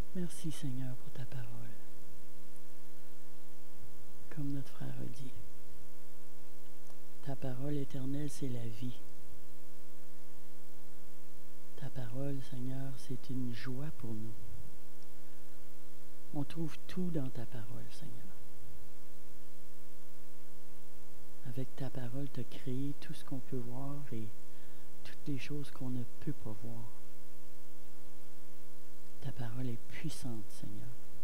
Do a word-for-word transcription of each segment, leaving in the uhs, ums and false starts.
Merci Seigneur pour ta parole. Comme notre frère a dit, ta parole éternelle, c'est la vie. Ta parole, Seigneur, c'est une joie pour nous. On trouve tout dans ta parole, Seigneur. Avec ta parole, tu as créé tout ce qu'on peut voir et toutes les choses qu'on ne peut pas voir. Ta parole est puissante, Seigneur.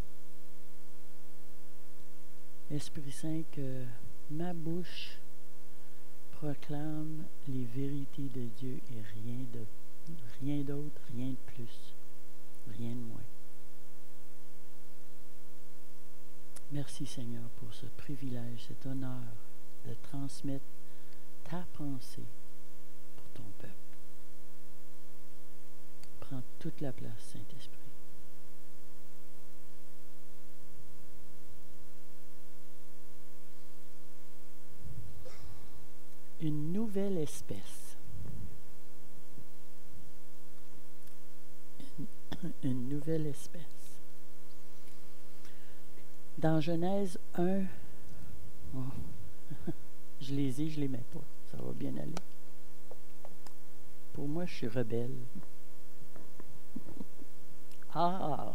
Esprit Saint, que ma bouche proclame les vérités de Dieu et rien de, rien d'autre, rien de plus, rien de moins. Merci, Seigneur, pour ce privilège, cet honneur de transmettre ta pensée pour ton peuple. Prends toute la place, Saint-Esprit. Une nouvelle espèce. Une, une nouvelle espèce. Dans Genèse un, oh, je les ai, je les mets pas. Ça va bien aller. Pour moi, je suis rebelle. Ah!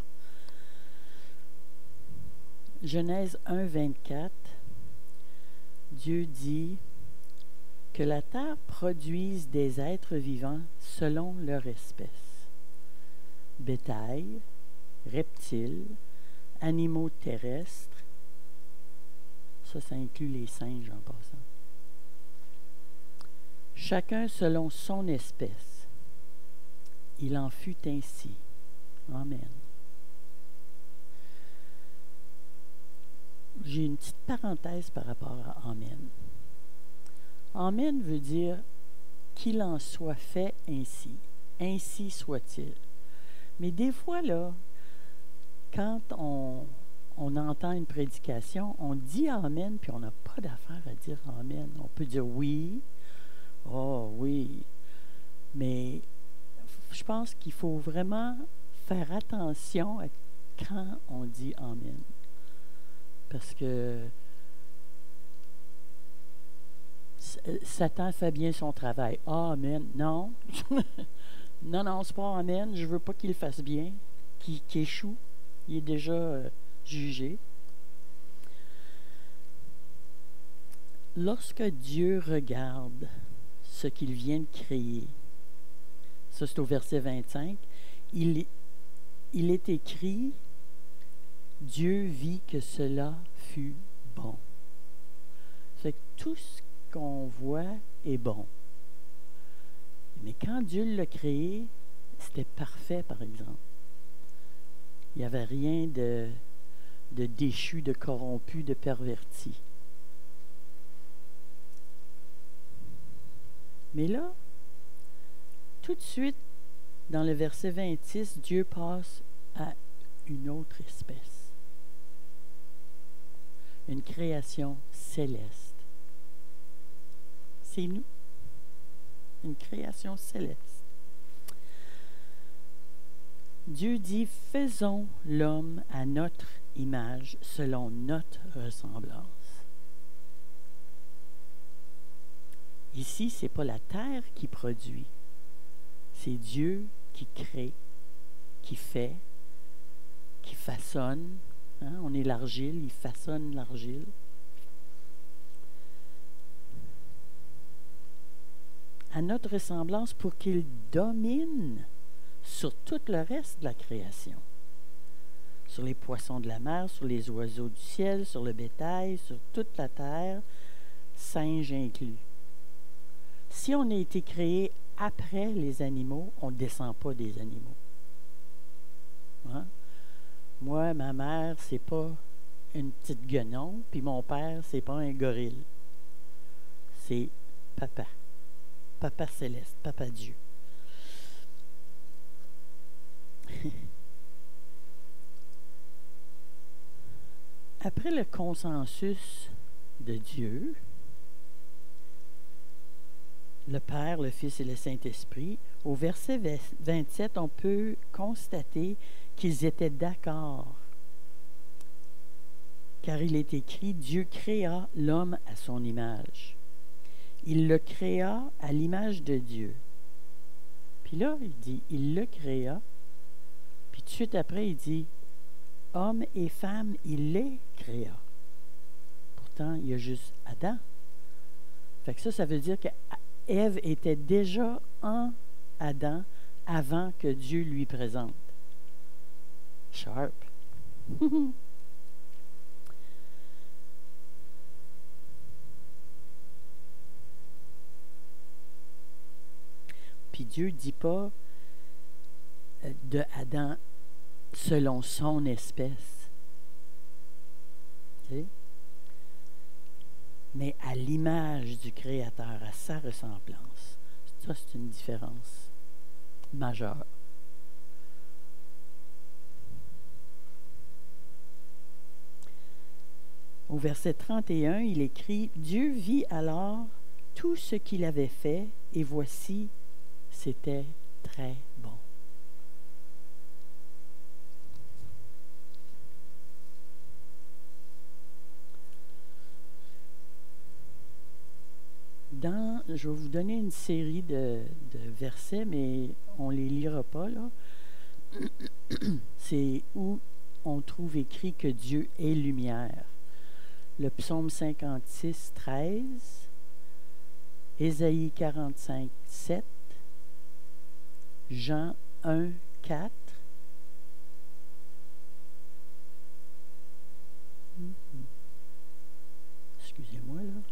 Genèse un, vingt-quatre. Dieu dit que la terre produise des êtres vivants selon leur espèce. Bétail, reptiles, animaux terrestres. Ça, ça inclut les singes en passant. Chacun selon son espèce. Il en fut ainsi. Amen. J'ai une petite parenthèse par rapport à Amen. Amen veut dire qu'il en soit fait ainsi. Ainsi soit-il. Mais des fois, là, quand on, on entend une prédication, on dit Amen, puis on n'a pas d'affaire à dire Amen. On peut dire oui, oh oui, mais je pense qu'il faut vraiment faire attention à quand on dit Amen. Parce que Satan fait bien son travail. Ah, amen. Non. non, non, c'est pas amen. Je veux pas qu'il le fasse bien, qu'il, qu'il échoue. Il est déjà euh, jugé. Lorsque Dieu regarde ce qu'il vient de créer, ça c'est au verset vingt-cinq, il, il est écrit, Dieu vit que cela fut bon. Fait que tout ce qu'on voit est bon. Mais quand Dieu l'a créé, c'était parfait, par exemple. Il n'y avait rien de, de déchu, de corrompu, de perverti. Mais là, tout de suite, dans le verset vingt-six, Dieu passe à une autre espèce. Une création céleste. C'est nous. Une création céleste. Dieu dit, faisons l'homme à notre image, selon notre ressemblance. Ici, ce n'est pas la terre qui produit. C'est Dieu qui crée, qui fait, qui façonne. Hein? On est l'argile, il façonne l'argile. À notre ressemblance pour qu'il domine sur tout le reste de la création. Sur les poissons de la mer, sur les oiseaux du ciel, sur le bétail, sur toute la terre, singes inclus. Si on a été créé après les animaux, on ne descend pas des animaux. Hein? Moi, ma mère, c'est pas une petite guenon, puis mon père, c'est pas un gorille. C'est papa. Papa céleste, papa Dieu. Après le consensus de Dieu, le Père, le Fils et le Saint-Esprit, Au verset vingt-sept, on peut constater qu'ils étaient d'accord. Car il est écrit, Dieu créa l'homme à son image. Il le créa à l'image de Dieu. Puis là, il dit, il le créa. Puis tout de suite après, il dit, homme et femme, il les créa. Pourtant, il y a juste Adam. Fait que ça, ça veut dire qu'Ève était déjà en Adam avant que Dieu lui présente. Sharp. Puis Dieu ne dit pas de Adam selon son espèce. Okay? Mais à l'image du Créateur, à sa ressemblance. Ça, c'est une différence majeure. Au verset trente et un, il écrit, « Dieu vit alors tout ce qu'il avait fait, et voici, c'était très bon. » Dans, je vais vous donner une série de, de versets, mais on ne les lira pas, là. C'est où on trouve écrit que Dieu est lumière. Le psaume cinquante-six, treize, Ésaïe quarante-cinq, sept, Jean un, quatre, excusez-moi là,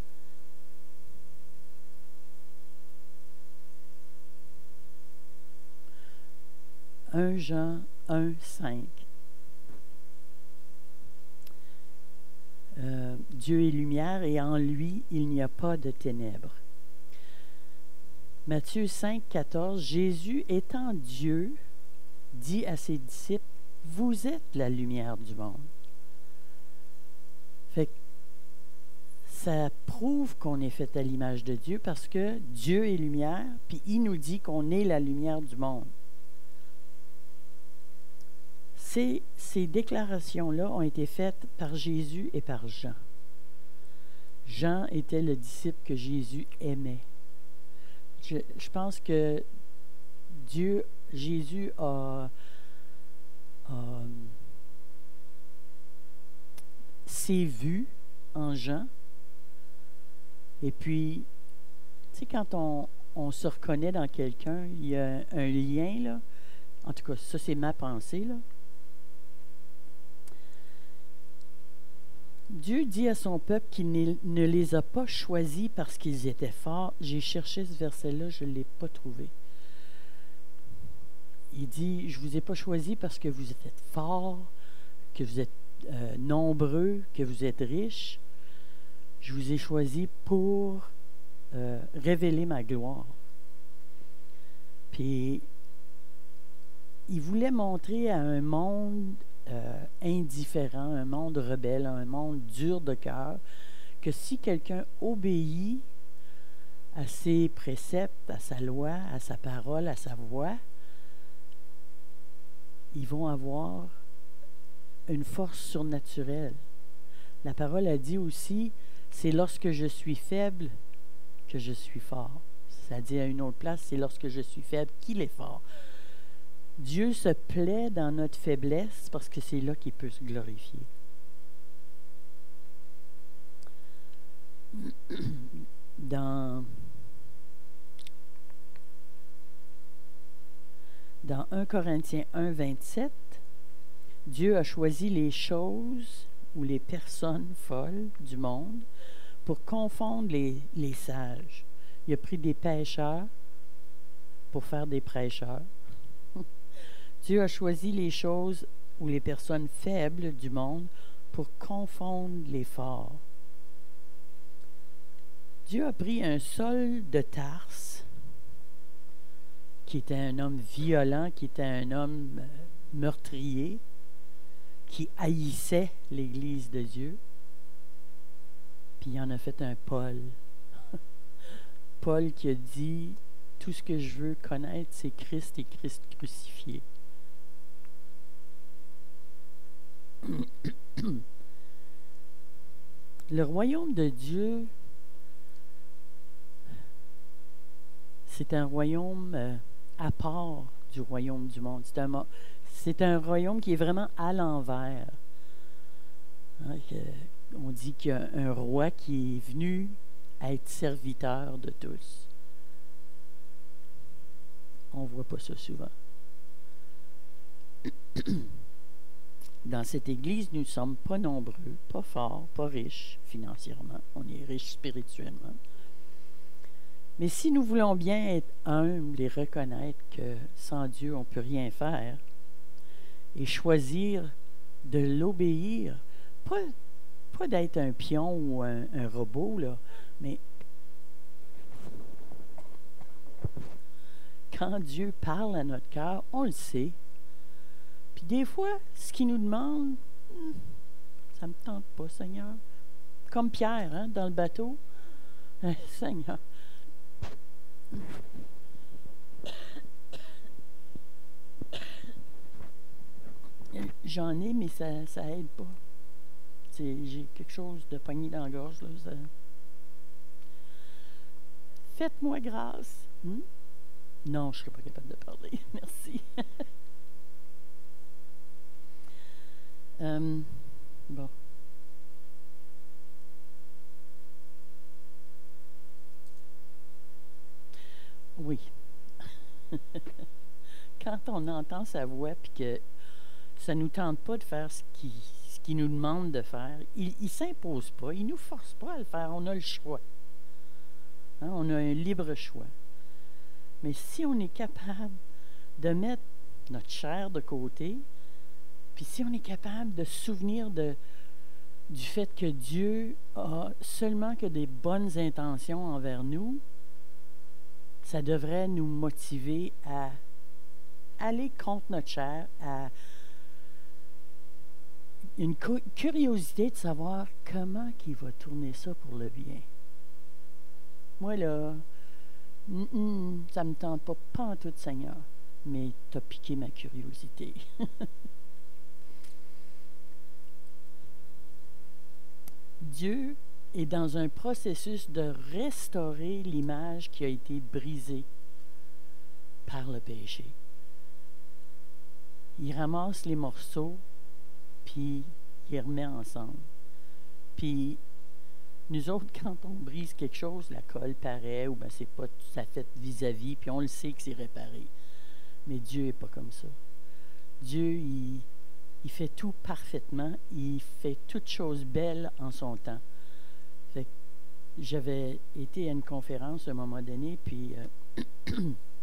un Jean un, cinq. Euh, Dieu est lumière et en lui, il n'y a pas de ténèbres. Matthieu cinq, quatorze, Jésus étant Dieu, dit à ses disciples, « Vous êtes la lumière du monde. » Fait que ça prouve qu'on est fait à l'image de Dieu parce que Dieu est lumière, puis il nous dit qu'on est la lumière du monde. Ces, ces déclarations-là ont été faites par Jésus et par Jean. Jean était le disciple que Jésus aimait. Je, je pense que Dieu, Jésus a, a s'est vu en Jean. Et puis, tu sais, quand on, on se reconnaît dans quelqu'un, il y a un, un lien, là. En tout cas, ça, c'est ma pensée, là. Dieu dit à son peuple qu'il ne les a pas choisis parce qu'ils étaient forts. J'ai cherché ce verset-là, je ne l'ai pas trouvé. Il dit, je ne vous ai pas choisis parce que vous êtes forts, que vous êtes euh, nombreux, que vous êtes riches. Je vous ai choisis pour euh, révéler ma gloire. Puis, il voulait montrer à un monde Euh, indifférent, un monde rebelle, un monde dur de cœur, que si quelqu'un obéit à ses préceptes, à sa loi, à sa parole, à sa voix, ils vont avoir une force surnaturelle. La parole a dit aussi, c'est lorsque je suis faible que je suis fort. Ça dit à une autre place, c'est lorsque je suis faible qu'il est fort. Dieu se plaît dans notre faiblesse parce que c'est là qu'il peut se glorifier. Dans, dans un Corinthiens un, vingt-sept, Dieu a choisi les choses ou les personnes folles du monde pour confondre les, les sages. Il a pris des pécheurs pour faire des prêcheurs. Dieu a choisi les choses ou les personnes faibles du monde pour confondre les forts. Dieu a pris un Saul de Tarse, qui était un homme violent, qui était un homme meurtrier, qui haïssait l'Église de Dieu, puis il en a fait un Paul. Paul qui a dit Tout ce que je veux connaître, c'est Christ et Christ crucifié. Le royaume de Dieu, c'est un royaume euh, à part du royaume du monde. C'est un, c'est un royaume qui est vraiment à l'envers. Hein, que, on dit qu'il y a un roi qui est venu à être serviteur de tous. On ne voit pas ça souvent. Dans cette Église, nous ne sommes pas nombreux, pas forts, pas riches financièrement. On est riches spirituellement. Mais si nous voulons bien être humbles et reconnaître que sans Dieu, on ne peut rien faire, et choisir de l'obéir, pas, pas d'être un pion ou un, un robot, là, mais quand Dieu parle à notre cœur, on le sait. Puis des fois, ce qu'il nous demande, hmm, ça ne me tente pas, Seigneur. Comme Pierre, hein, dans le bateau. Eh, Seigneur. J'en ai, mais ça ça aide pas. C'est, j'ai quelque chose de pogné dans la gorge. Là, ça... Faites-moi grâce. Hmm? Non, je ne serais pas capable de parler. Merci. euh, bon. Oui. Quand on entend sa voix puis que ça ne nous tente pas de faire ce qu'il ce qu'il nous demande de faire, il ne s'impose pas, il ne nous force pas à le faire, on a le choix. Hein, on a un libre choix. Mais si on est capable de mettre notre chair de côté, puis si on est capable de se souvenir de, du fait que Dieu a seulement que des bonnes intentions envers nous, ça devrait nous motiver à aller contre notre chair, à une curiosité de savoir comment il va tourner ça pour le bien. Moi, là, mm, mm, ça ne me tente pas, pas en tout, Seigneur, mais tu as piqué ma curiosité. Dieu est dans un processus de restaurer l'image qui a été brisée par le péché. Il ramasse les morceaux, puis il les remet ensemble. Puis nous autres, quand on brise quelque chose, la colle paraît, ou bien c'est pas tout à fait vis-à-vis, puis on le sait que c'est réparé. Mais Dieu n'est pas comme ça. Dieu, il, il fait tout parfaitement, il fait toutes choses belles en son temps. Fait que j'avais été à une conférence à un moment donné, puis euh,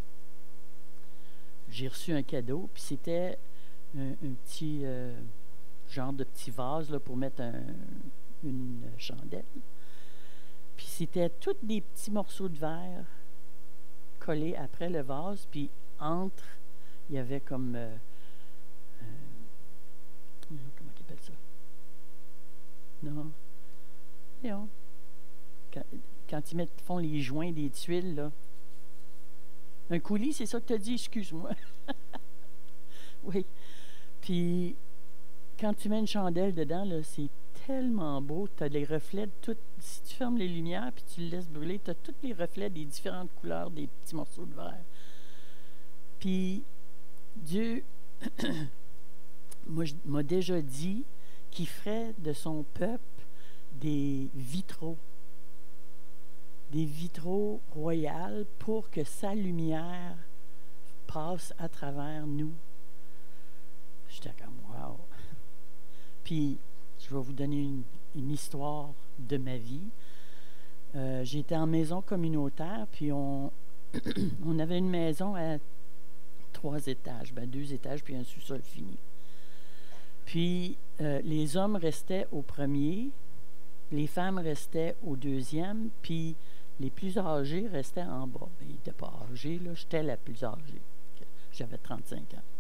j'ai reçu un cadeau, puis c'était un, un petit euh, genre de petit vase là, pour mettre un, une chandelle. Puis c'était tous des petits morceaux de verre collés après le vase, puis entre, il y avait comme... Euh, euh, comment on appelle ça? Non. Non. Quand, quand ils mettent, font les joints des tuiles, là. Un coulis, c'est ça que tu as dit, excuse-moi. Oui. Puis, quand tu mets une chandelle dedans, là, c'est tellement beau. Tu as les reflets de toutes. Si tu fermes les lumières puis tu le laisses brûler, tu as tous les reflets des différentes couleurs des petits morceaux de verre. Puis, Dieu m'a déjà dit qu'il ferait de son peuple des vitraux. Des vitraux royaux pour que sa lumière passe à travers nous. J'étais comme, wow! Puis, je vais vous donner une, une histoire de ma vie. Euh, j'étais en maison communautaire, puis on, on avait une maison à trois étages, ben deux étages, puis un sous-sol fini. Puis, euh, les hommes restaient au premier, les femmes restaient au deuxième, puis les plus âgés restaient en bas. Ben, ils n'étaient pas âgés, là, j'étais la plus âgée. J'avais trente-cinq ans.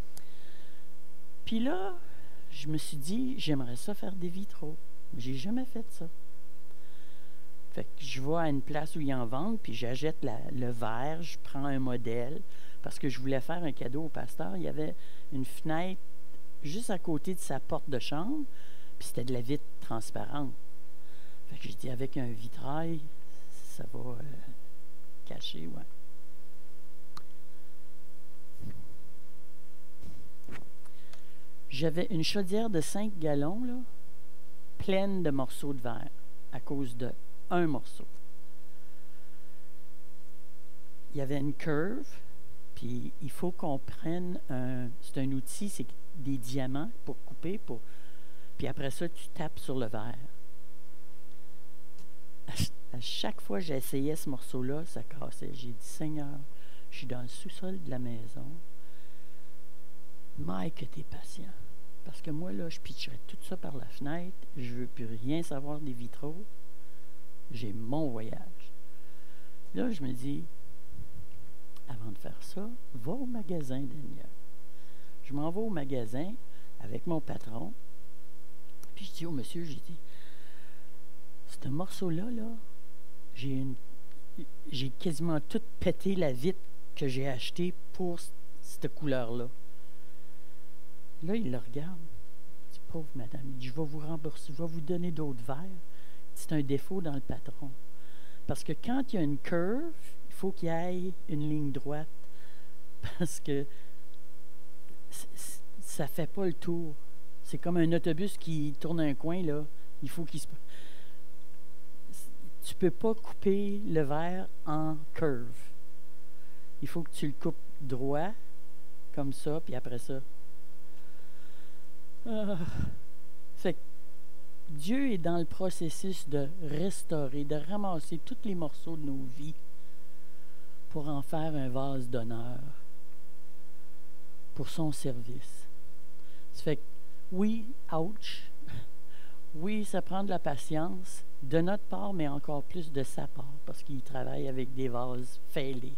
Puis là, je me suis dit, j'aimerais ça faire des vitraux. J'ai jamais fait ça. Fait que je vais à une place où ils en vendent, puis j'achète la- le verre, je prends un modèle, parce que je voulais faire un cadeau au pasteur. Il y avait une fenêtre juste à côté de sa porte de chambre, puis c'était de la vitre transparente. Fait que je dis, avec un vitrail, ça va euh, cacher, ouais. J'avais une chaudière de cinq gallons, là, pleine de morceaux de verre, à cause de un morceau. Il y avait une curve, puis il faut qu'on prenne un... C'est un outil, c'est des diamants pour couper, pour, puis après ça, tu tapes sur le verre. À, à chaque fois que j'essayais ce morceau-là, ça cassait. J'ai dit, Seigneur, je suis dans le sous-sol de la maison. Mike, que t'es patient. Parce que moi, là, je pitcherais tout ça par la fenêtre. Je veux plus rien savoir des vitraux. J'ai mon voyage. Là, je me dis, avant de faire ça, va au magasin, Daniel. Je m'en vais au magasin avec mon patron. Puis je dis au monsieur, j'ai dit, ce morceau-là, là, j'ai une, j'ai quasiment tout pété la vitre que j'ai achetée pour c- cette couleur-là. Là, il le regarde. Il dit, pauvre madame, il dit, je vais vous rembourser, je vais vous donner d'autres verres. C'est un défaut dans le patron. Parce que quand il y a une curve, il faut qu'il y ait une ligne droite. Parce que c- c- ça ne fait pas le tour. C'est comme un autobus qui tourne un coin, là. Il faut qu'il se... Tu ne peux pas couper le verre en curve. Il faut que tu le coupes droit, comme ça, puis après ça. Ah. Fait que Dieu est dans le processus de restaurer, de ramasser tous les morceaux de nos vies pour en faire un vase d'honneur pour son service. Ça fait que, oui, ouch, oui, ça prend de la patience de notre part, mais encore plus de sa part, parce qu'il travaille avec des vases fêlés.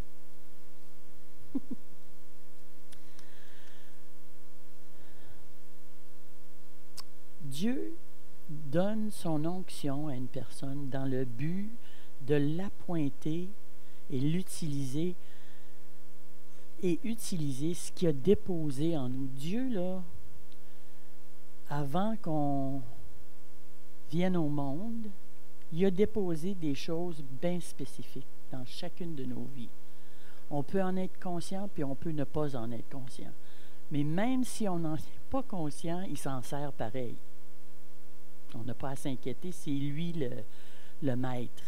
Dieu donne son onction à une personne dans le but de l'appointer et l'utiliser et utiliser ce qu'il a déposé en nous. Dieu, là, avant qu'on vienne au monde, il a déposé des choses bien spécifiques dans chacune de nos vies. On peut en être conscient, puis on peut ne pas en être conscient. Mais même si on n'en est pas conscient, il s'en sert pareil. On n'a pas à s'inquiéter, c'est lui le, le maître.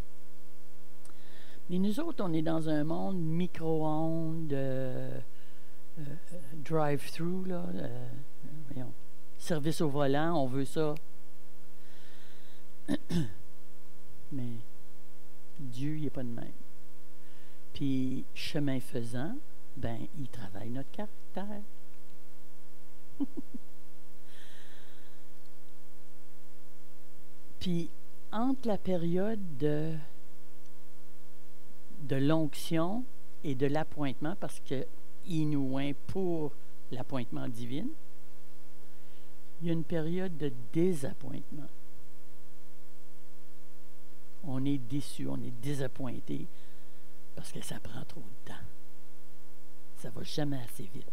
Mais nous autres, on est dans un monde micro-ondes, euh, euh, drive-thru, là, euh, voyons, service au volant, on veut ça. Mais Dieu, il n'est pas de même. Puis, chemin faisant, ben, il travaille notre caractère. Puis, entre la période de, de l'onction et de l'appointement, parce qu'il nous oint pour l'appointement divin, il y a une période de désappointement. On est déçu, on est désappointé, parce que ça prend trop de temps. Ça ne va jamais assez vite.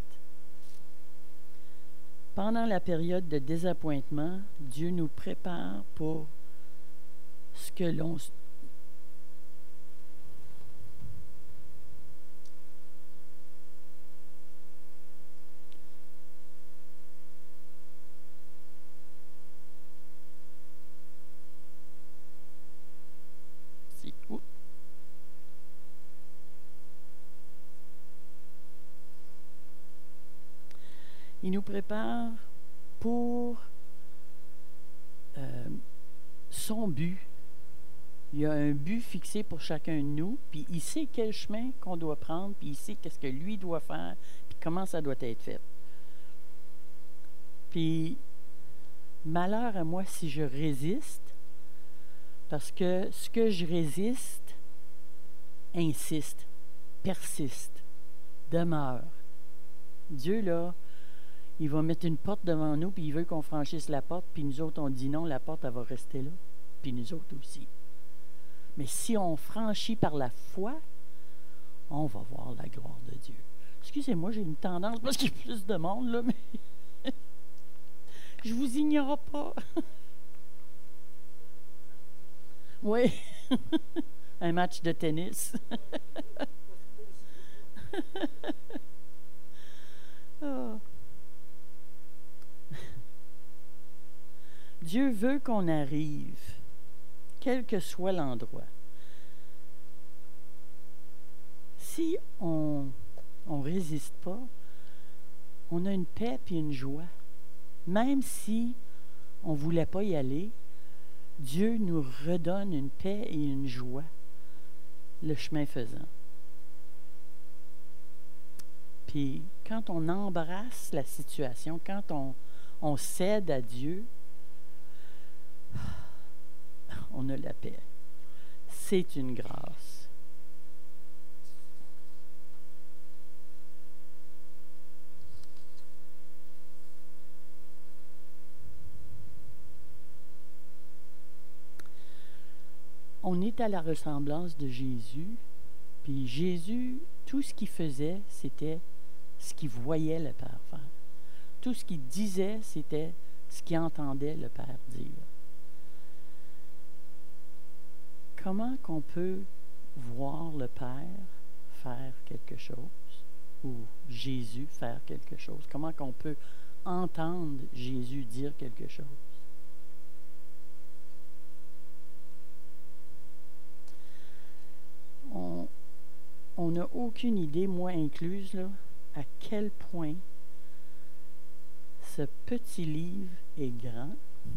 Pendant la période de désappointement, Dieu nous prépare pour ce que l'on... Si. Oups. Il nous prépare pour euh, son but. Il y a un but fixé pour chacun de nous, puis il sait quel chemin qu'on doit prendre, puis il sait qu'est-ce que lui doit faire, puis comment ça doit être fait. Puis, malheur à moi si je résiste, parce que ce que je résiste insiste, persiste, demeure. Dieu, là, il va mettre une porte devant nous, puis il veut qu'on franchisse la porte, puis nous autres, on dit non, la porte, elle va rester là, puis nous autres aussi. Mais si on franchit par la foi, on va voir la gloire de Dieu. Excusez-moi, j'ai une tendance, parce qu'il y a plus de monde, là, mais je vous ignore pas. Oui, un match de tennis. Oh. Dieu veut qu'on arrive, quel que soit l'endroit. Si on ne résiste pas, on a une paix et une joie. Même si on ne voulait pas y aller, Dieu nous redonne une paix et une joie, le chemin faisant. Puis quand on embrasse la situation, quand on, on cède à Dieu, on a la paix. C'est une grâce. On est à la ressemblance de Jésus, puis Jésus, tout ce qu'il faisait, c'était ce qu'il voyait le Père faire. Tout ce qu'il disait, c'était ce qu'il entendait le Père dire. Comment qu'on peut voir le Père faire quelque chose ou Jésus faire quelque chose? Comment qu'on peut entendre Jésus dire quelque chose? On n'a aucune idée, moi incluse, là, à quel point ce petit livre est grand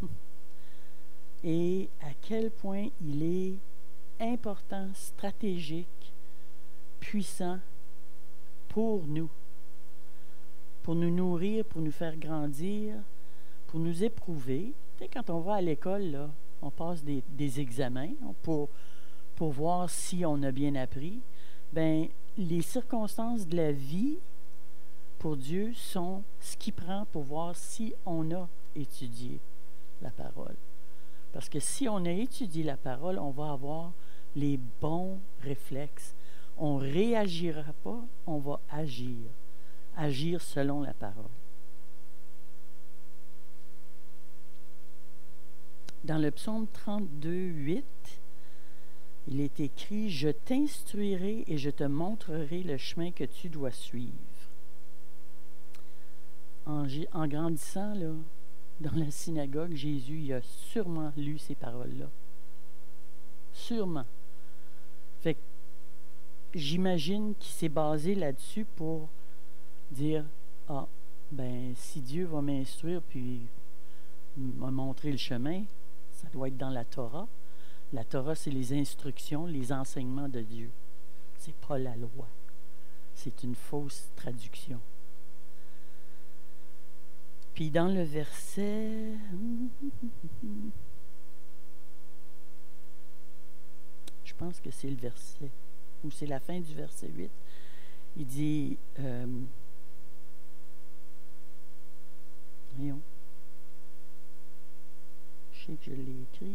et à quel point il est important, stratégique, puissant pour nous, pour nous nourrir, pour nous faire grandir, pour nous éprouver. Tu sais, quand on va à l'école, là, on passe des, des examens pour, pour voir si on a bien appris. Bien, les circonstances de la vie, pour Dieu, sont ce qu'il prend pour voir si on a étudié la parole. Parce que si on a étudié la parole, on va avoir les bons réflexes. On ne réagira pas, on va agir. Agir selon la parole. Dans le psaume trente-deux, huit, il est écrit « Je t'instruirai et je te montrerai le chemin que tu dois suivre. » En, en grandissant, là, dans la synagogue, Jésus il a sûrement lu ces paroles-là. Sûrement. Fait que j'imagine qu'il s'est basé là-dessus pour dire « Ah, ben si Dieu va m'instruire puis me montrer le chemin, ça doit être dans la Torah. » La Torah, c'est les instructions, les enseignements de Dieu. C'est pas la loi. C'est une fausse traduction. Puis dans le verset... Je pense que c'est le verset, ou c'est la fin du verset huit. Il dit... Euh, voyons. Je sais que je l'ai écrit.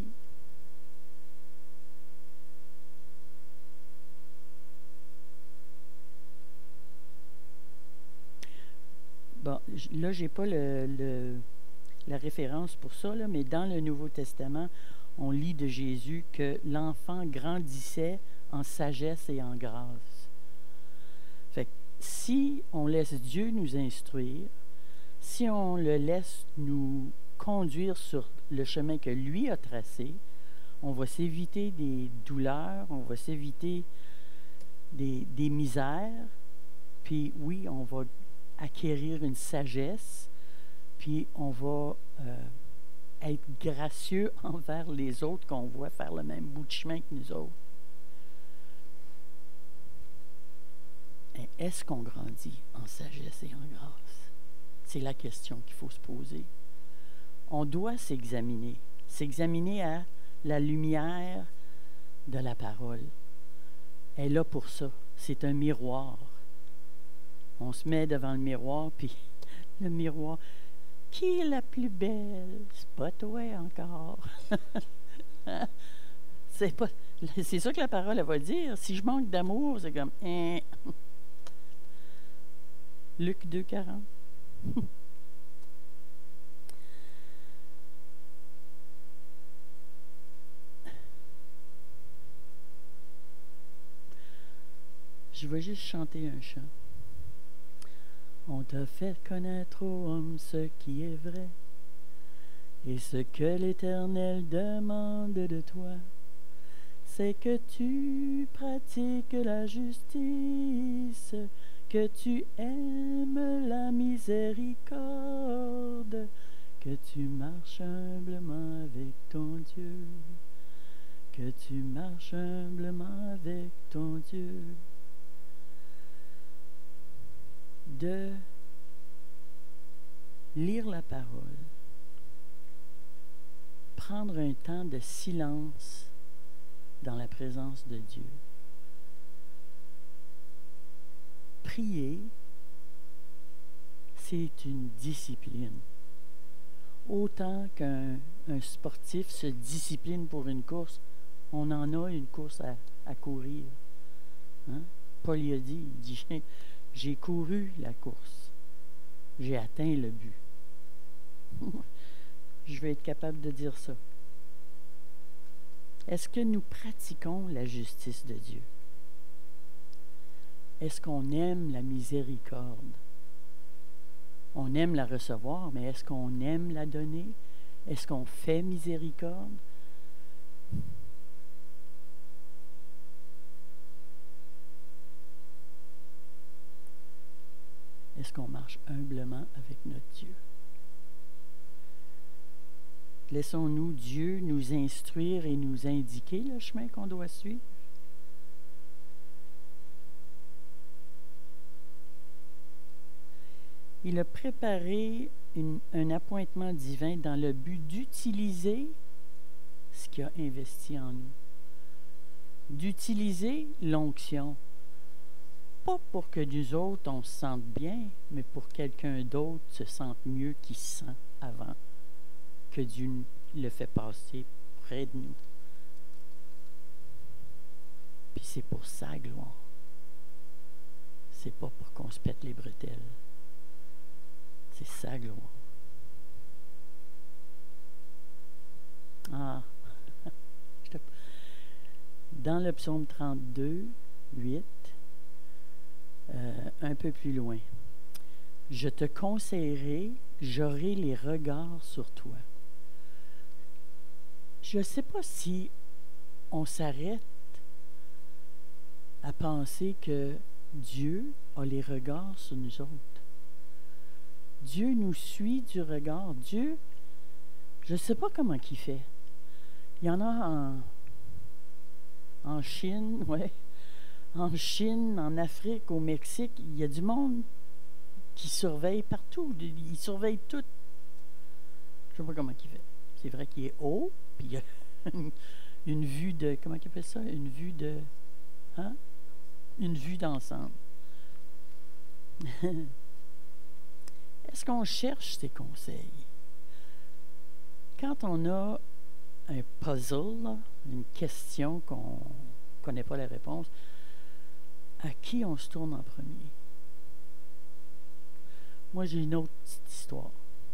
Bon, là, je n'ai pas le, le, la référence pour ça, là, mais dans le Nouveau Testament, on lit de Jésus que l'enfant grandissait en sagesse et en grâce. Fait que si on laisse Dieu nous instruire, si on le laisse nous conduire sur le chemin que lui a tracé, on va s'éviter des douleurs, on va s'éviter des, des misères, puis oui, on va acquérir une sagesse, puis on va euh, être gracieux envers les autres qu'on voit faire le même bout de chemin que nous autres. Et est-ce qu'on grandit en sagesse et en grâce? C'est la question qu'il faut se poser. On doit s'examiner, s'examiner à la lumière de la parole. Elle est là pour ça. C'est un miroir. On se met devant le miroir, puis le miroir, qui est la plus belle? C'est pas toi encore. C'est pas, c'est ça que la parole elle va dire. Si je manque d'amour, c'est comme hein. Luc deux, quarante. Je vais juste chanter un chant. On t'a fait connaître ô homme ce qui est vrai et ce que l'Éternel demande de toi, c'est que tu pratiques la justice, que tu aimes la miséricorde, que tu marches humblement avec ton Dieu, que tu marches humblement avec ton Dieu. De lire la parole, prendre un temps de silence dans la présence de Dieu, prier, c'est une discipline. Autant qu'un un sportif se discipline pour une course, on en a une course à, à courir. Hein? Paul y a dit, il dit, j'ai couru la course, j'ai atteint le but. Je vais être capable de dire ça. Est-ce que nous pratiquons la justice de Dieu? Est-ce qu'on aime la miséricorde? On aime la recevoir, mais est-ce qu'on aime la donner? Est-ce qu'on fait miséricorde? Est-ce qu'on marche humblement avec notre Dieu? Laissons-nous Dieu nous instruire et nous indiquer le chemin qu'on doit suivre? Il a préparé une, un appointement divin dans le but d'utiliser ce qu'il a investi en nous. D'utiliser l'onction. Pas pour que nous autres, on se sente bien, mais pour que quelqu'un d'autre se sente mieux qu'il se sent avant que Dieu le fait passer près de nous. Puis c'est pour sa gloire. C'est pas pour qu'on se pète les bretelles. C'est sa gloire. Ah! Dans le psaume trente-deux, huit, Euh, un peu plus loin. Je te conseillerai, j'aurai les regards sur toi. Je ne sais pas si on s'arrête à penser que Dieu a les regards sur nous autres. Dieu nous suit du regard. Dieu, je ne sais pas comment il fait. Il y en a en, en Chine, ouais. En Chine, en Afrique, au Mexique, il y a du monde qui surveille partout. Il surveille tout. Je ne sais pas comment il fait. C'est vrai qu'il est haut, puis il y a une, une vue de... Comment il appelle ça? Une vue de... Hein? Une vue d'ensemble. Est-ce qu'on cherche ses conseils? Quand on a un puzzle, là, une question qu'on ne connaît pas la réponse, à qui on se tourne en premier? Moi, j'ai une autre petite histoire.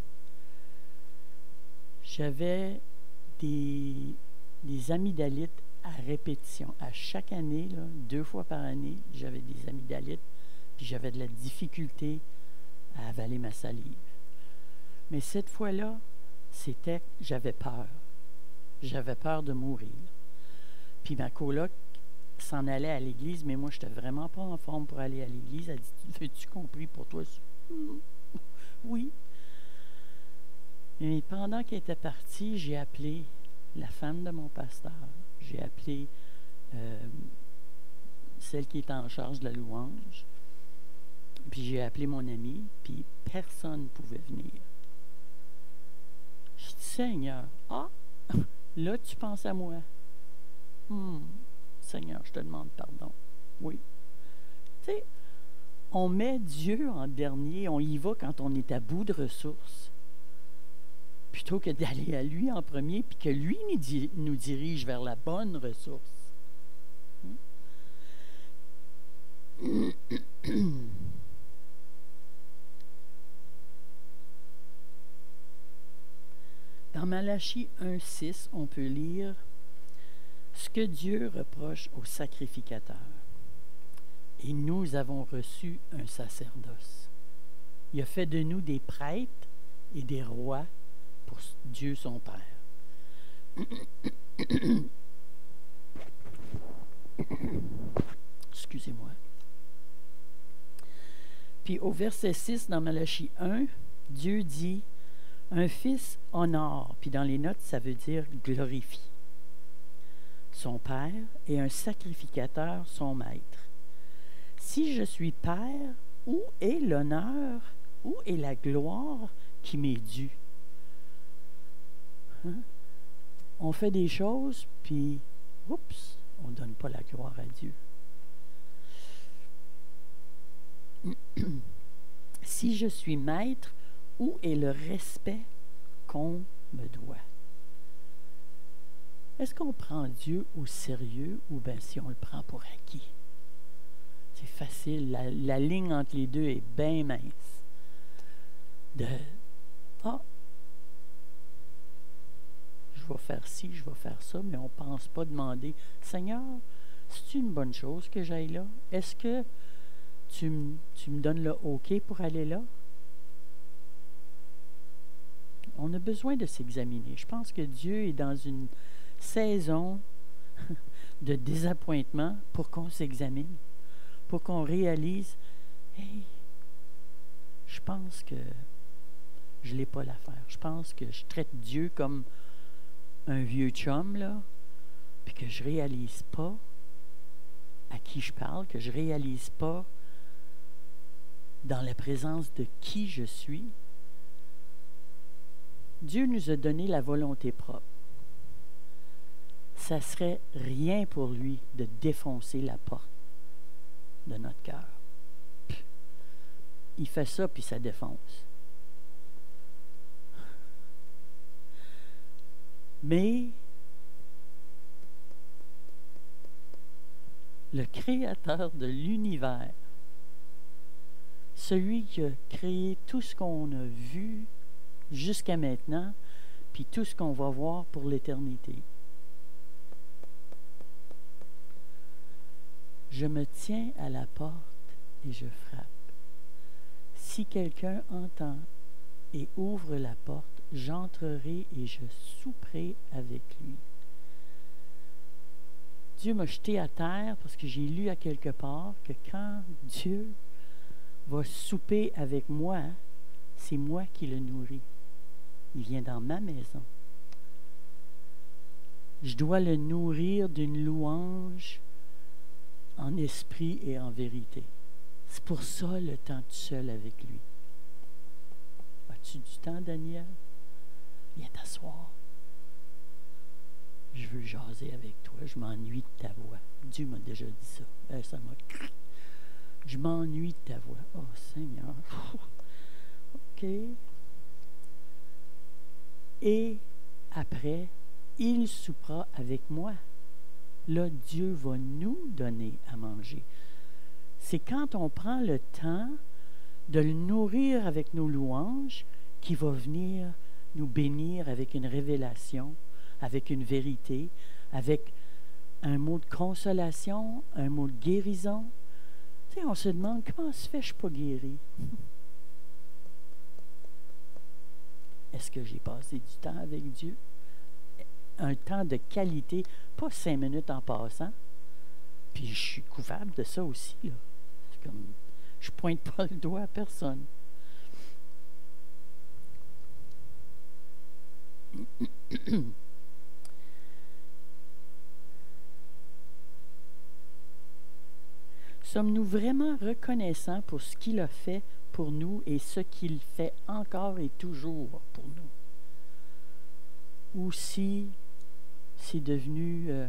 J'avais des, des amygdalites à répétition. À chaque année, là, deux fois par année, j'avais des amygdalites, puis j'avais de la difficulté à avaler ma salive. Mais cette fois-là, c'était, j'avais peur. J'avais peur de mourir. Puis ma coloc s'en allait à l'église, mais moi, je n'étais vraiment pas en forme pour aller à l'église. Elle dit, veux-tu compris pour toi? Oui. Mais pendant qu'elle était partie, j'ai appelé la femme de mon pasteur. J'ai appelé euh, celle qui était en charge de la louange. Puis j'ai appelé mon ami, puis personne ne pouvait venir. Je dis, Seigneur, ah, là, tu penses à moi. Hmm. Seigneur, je te demande pardon. Oui. Tu sais, on met Dieu en dernier, on y va quand on est à bout de ressources. plutôt que d'aller à lui en premier, puis que lui nous, di- nous dirige vers la bonne ressource. Dans Malachie un six, on peut lire ce que Dieu reproche aux sacrificateurs. Et nous avons reçu un sacerdoce. Il a fait de nous des prêtres et des rois pour Dieu son Père. Excusez-moi. Puis au verset six dans Malachie un, Dieu dit « Un fils honore », puis dans les notes, ça veut dire « glorifie » son père et un sacrificateur son maître. Si je suis père, où est l'honneur, où est la gloire qui m'est due? Hein? On fait des choses, puis, oups, on ne donne pas la gloire à Dieu. Si je suis maître, où est le respect qu'on me doit? Est-ce qu'on prend Dieu au sérieux ou bien si on le prend pour acquis? C'est facile, la, la ligne entre les deux est bien mince. De ah, je vais faire ci, je vais faire ça, mais on ne pense pas demander Seigneur, c'est une bonne chose que j'aille là? Est-ce que tu, m- tu me donnes le OK pour aller là? On a besoin de s'examiner. Je pense que Dieu est dans une saison de désappointement pour qu'on s'examine, pour qu'on réalise, hey, je pense que je n'ai pas l'affaire. Je pense que je traite Dieu comme un vieux chum, là, puis que je réalise pas à qui je parle, que je réalise pas dans la présence de qui je suis. Dieu nous a donné la volonté propre. Ça serait rien pour lui de défoncer la porte de notre cœur. Il fait ça, puis ça défonce. Mais le Créateur de l'univers, celui qui a créé tout ce qu'on a vu jusqu'à maintenant, puis tout ce qu'on va voir pour l'éternité, je me tiens à la porte et je frappe. Si quelqu'un entend et ouvre la porte, j'entrerai et je souperai avec lui. Dieu m'a jeté à terre parce que j'ai lu à quelque part que quand Dieu va souper avec moi, c'est moi qui le nourris. Il vient dans ma maison. Je dois le nourrir d'une louange en esprit et en vérité. C'est pour ça le temps tout seul avec lui. As-tu du temps, Daniel? Viens t'asseoir. Je veux jaser avec toi. Je m'ennuie de ta voix. Dieu m'a déjà dit ça. Euh, ça m'a... Je m'ennuie de ta voix. Oh, Seigneur. OK. Et après, il soupera avec moi. Là, Dieu va nous donner à manger. C'est quand on prend le temps de le nourrir avec nos louanges qu'il va venir nous bénir avec une révélation, avec une vérité, avec un mot de consolation, un mot de guérison. Tu sais, on se demande, comment se fait que je ne suis pas guéri? Est-ce que j'ai passé du temps avec Dieu? Un temps de qualité, pas cinq minutes en passant. Puis je suis coupable de ça aussi, là. C'est comme, je ne pointe pas le doigt à personne. Sommes-nous vraiment reconnaissants pour ce qu'il a fait pour nous et ce qu'il fait encore et toujours pour nous? Ou si c'est devenu, euh,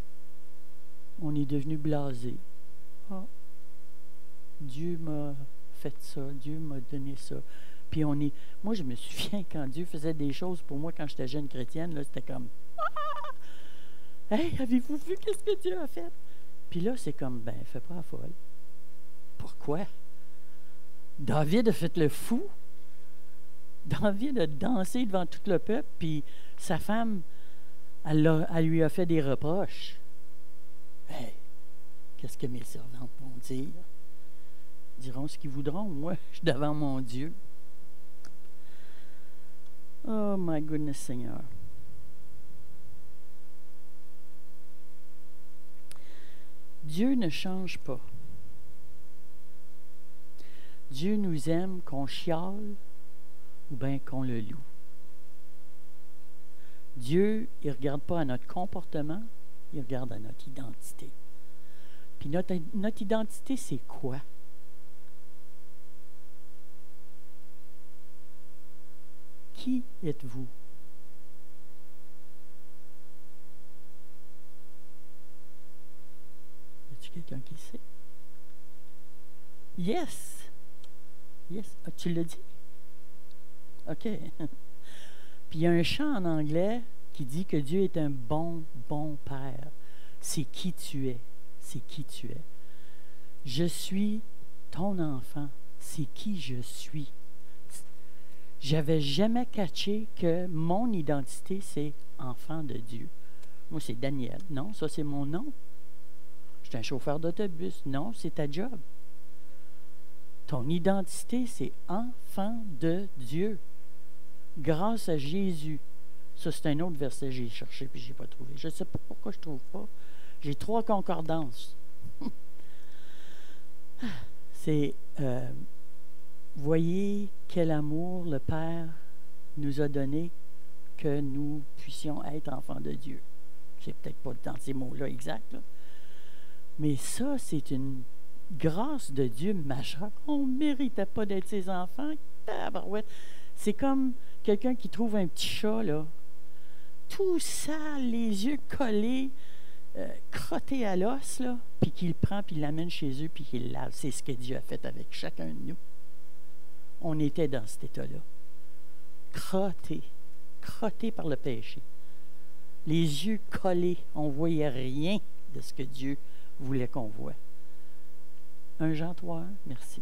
on est devenu blasé. Ah, Dieu m'a fait ça, Dieu m'a donné ça. Puis on est... Moi, je me souviens quand Dieu faisait des choses pour moi quand j'étais jeune chrétienne, là, c'était comme... Ah! Hey, avez-vous vu qu'est-ce que Dieu a fait? Puis là, c'est comme, ben, fais pas la folle. Pourquoi? David a fait le fou. David a dansé devant tout le peuple, puis sa femme, elle, a, elle lui a fait des reproches. Hey, qu'est-ce que mes servantes vont dire? Ils diront ce qu'ils voudront. Moi, je suis devant mon Dieu. Oh my goodness, Seigneur. Dieu ne change pas. Dieu nous aime qu'on chiale ou bien qu'on le loue. Dieu, il ne regarde pas à notre comportement, il regarde à notre identité. Puis notre, notre identité, c'est quoi? Qui êtes-vous? Y a-t-il quelqu'un qui sait? Yes! Yes! Ah, tu l'as dit? OK. Puis il y a un chant en anglais qui dit que Dieu est un bon, bon Père. C'est qui tu es. C'est qui tu es. Je suis ton enfant. C'est qui je suis. J'avais jamais catché que mon identité, c'est enfant de Dieu. Moi, c'est Daniel. Non, ça, c'est mon nom. Je suis un chauffeur d'autobus. Non, c'est ta job. Ton identité, c'est enfant de Dieu. Grâce à Jésus. Ça, c'est un autre verset que j'ai cherché puis je n'ai pas trouvé. Je ne sais pas pourquoi je ne trouve pas. J'ai trois concordances. C'est, euh, voyez quel amour le Père nous a donné que nous puissions être enfants de Dieu. C'est peut-être pas dans ces mots-là exacts, là. Mais ça, c'est une grâce de Dieu majeure. On ne méritait pas d'être ses enfants. Tabarouette. C'est comme quelqu'un qui trouve un petit chat, là, tout sale, les yeux collés, euh, crotté à l'os, là, puis qu'il le prend, puis il l'amène chez eux, puis qu'il le lave. C'est ce que Dieu a fait avec chacun de nous. On était dans cet état-là. Crotté, crotté par le péché. Les yeux collés, on ne voyait rien de ce que Dieu voulait qu'on voie. un Jean trois, merci.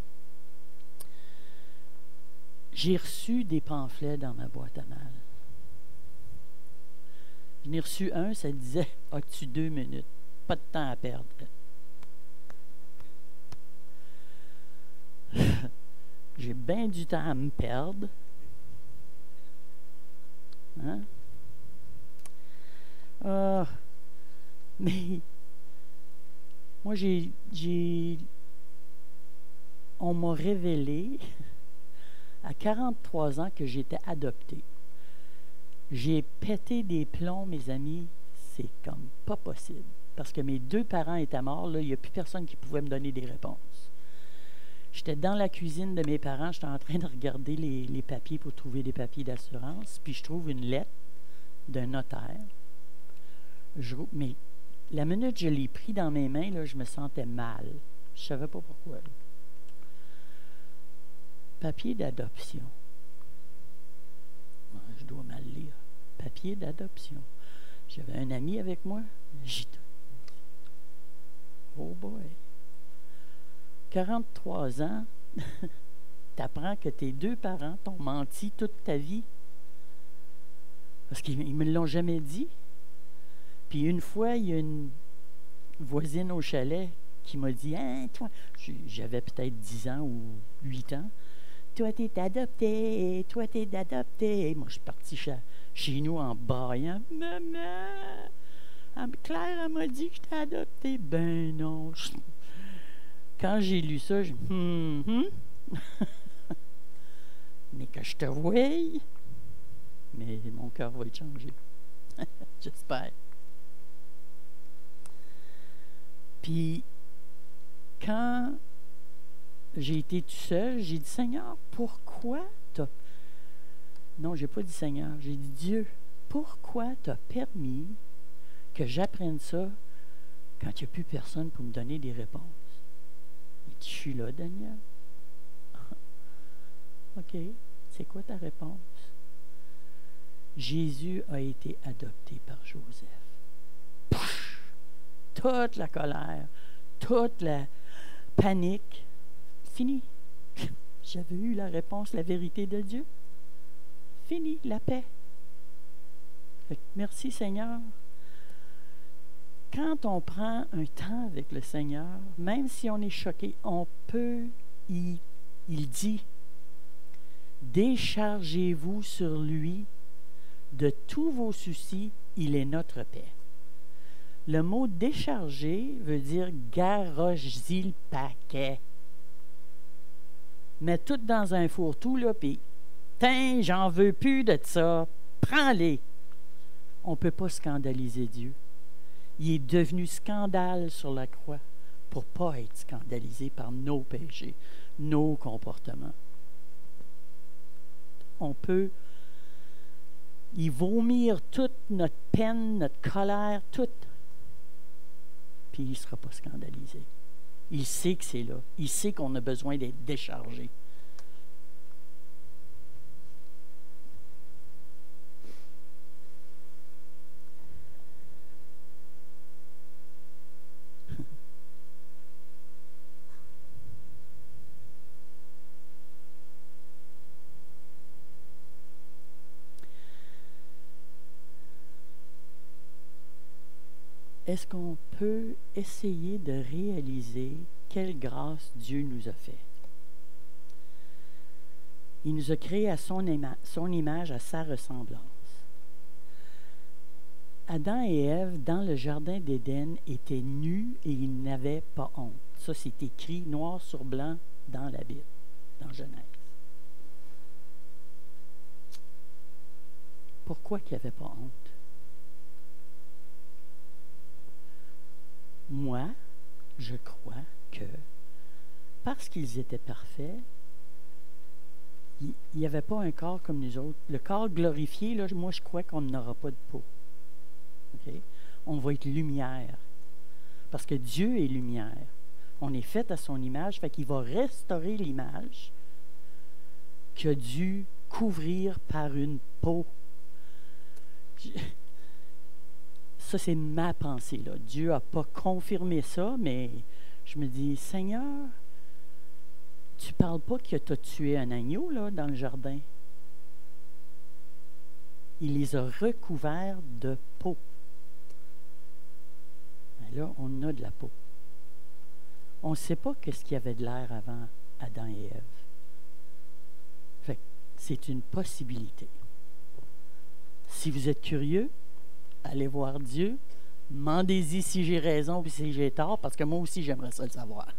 J'ai reçu des pamphlets dans ma boîte à mal. J'en ai reçu un, ça disait « As-tu deux minutes? Pas de temps à perdre. » J'ai bien du temps à me perdre. Hein? Ah, mais moi, j'ai, j'ai on m'a révélé à quarante-trois ans que j'étais adopté. J'ai pété des plombs, mes amis, c'est comme pas possible. Parce que mes deux parents étaient morts, là, il n'y a plus personne qui pouvait me donner des réponses. J'étais dans la cuisine de mes parents, j'étais en train de regarder les, les papiers pour trouver des papiers d'assurance, puis je trouve une lettre d'un notaire. Je, mais la minute que je l'ai pris dans mes mains, là, je me sentais mal. Je ne savais pas pourquoi. Là. Papier d'adoption. Ouais, je dois mal lire. Papier d'adoption. J'avais un ami avec moi. J'étais... Oh boy. quarante-trois ans, tu apprends que tes deux parents t'ont menti toute ta vie. Parce qu'ils ne me l'ont jamais dit. Puis une fois, il y a une voisine au chalet qui m'a dit hein, toi, j'avais peut-être dix ans ou huit ans. Toi, t'es adopté, toi, t'es adopté. Moi, je suis parti chez, chez nous en baillant. Maman, Claire, elle m'a dit que j'étais adopté. Ben non. Quand j'ai lu ça, je hum, hum. Mais que je te voie, mais mon cœur va être changé. J'espère. Puis, quand j'ai été tout seul, j'ai dit, Seigneur, pourquoi t'as... Non, j'ai pas dit Seigneur, j'ai dit Dieu, pourquoi t'as permis que j'apprenne ça quand il n'y a plus personne pour me donner des réponses? Et je suis là, Daniel. OK, c'est quoi ta réponse? Jésus a été adopté par Joseph. Pff! Toute la colère, toute la panique, fini. J'avais eu la réponse, la vérité de Dieu. Fini, la paix. Fait que merci Seigneur. Quand on prend un temps avec le Seigneur, même si on est choqué, on peut, y, il dit, déchargez-vous sur lui de tous vos soucis, il est notre paix. Le mot décharger veut dire garoche-y le paquet. Mets tout dans un fourre-tout, là, puis tiens, j'en veux plus de ça, prends-les. On ne peut pas scandaliser Dieu. Il est devenu scandale sur la croix pour ne pas être scandalisé par nos péchés, nos comportements. On peut y vomir toute notre peine, notre colère, tout, puis il ne sera pas scandalisé. Il sait que c'est là. Il sait qu'on a besoin d'être déchargé. Est-ce qu'on peut essayer de réaliser quelle grâce Dieu nous a fait? Il nous a créés à son, ima- son image, à sa ressemblance. Adam et Ève, dans le jardin d'Éden, étaient nus et ils n'avaient pas honte. Ça, c'est écrit noir sur blanc dans la Bible, dans Genèse. Pourquoi qu'ils n'avaient pas honte? Moi, je crois que parce qu'ils étaient parfaits, il n'y avait pas un corps comme nous autres. Le corps glorifié, là, moi, je crois qu'on n'aura pas de peau. Okay? On va être lumière. Parce que Dieu est lumière. On est fait à son image, fait qu'il va restaurer l'image qui a dû couvrir par une peau. Je, Ça, c'est ma pensée, là. Dieu n'a pas confirmé ça, mais je me dis, Seigneur, tu ne parles pas que tu as tué un agneau, là, dans le jardin. Il les a recouverts de peau. Mais là, on a de la peau. On ne sait pas qu'est-ce qu'il y avait de l'air avant Adam et Ève. Fait que c'est une possibilité. Si vous êtes curieux, allez voir Dieu, demandez-y si j'ai raison ou si j'ai tort, parce que moi aussi, j'aimerais ça le savoir.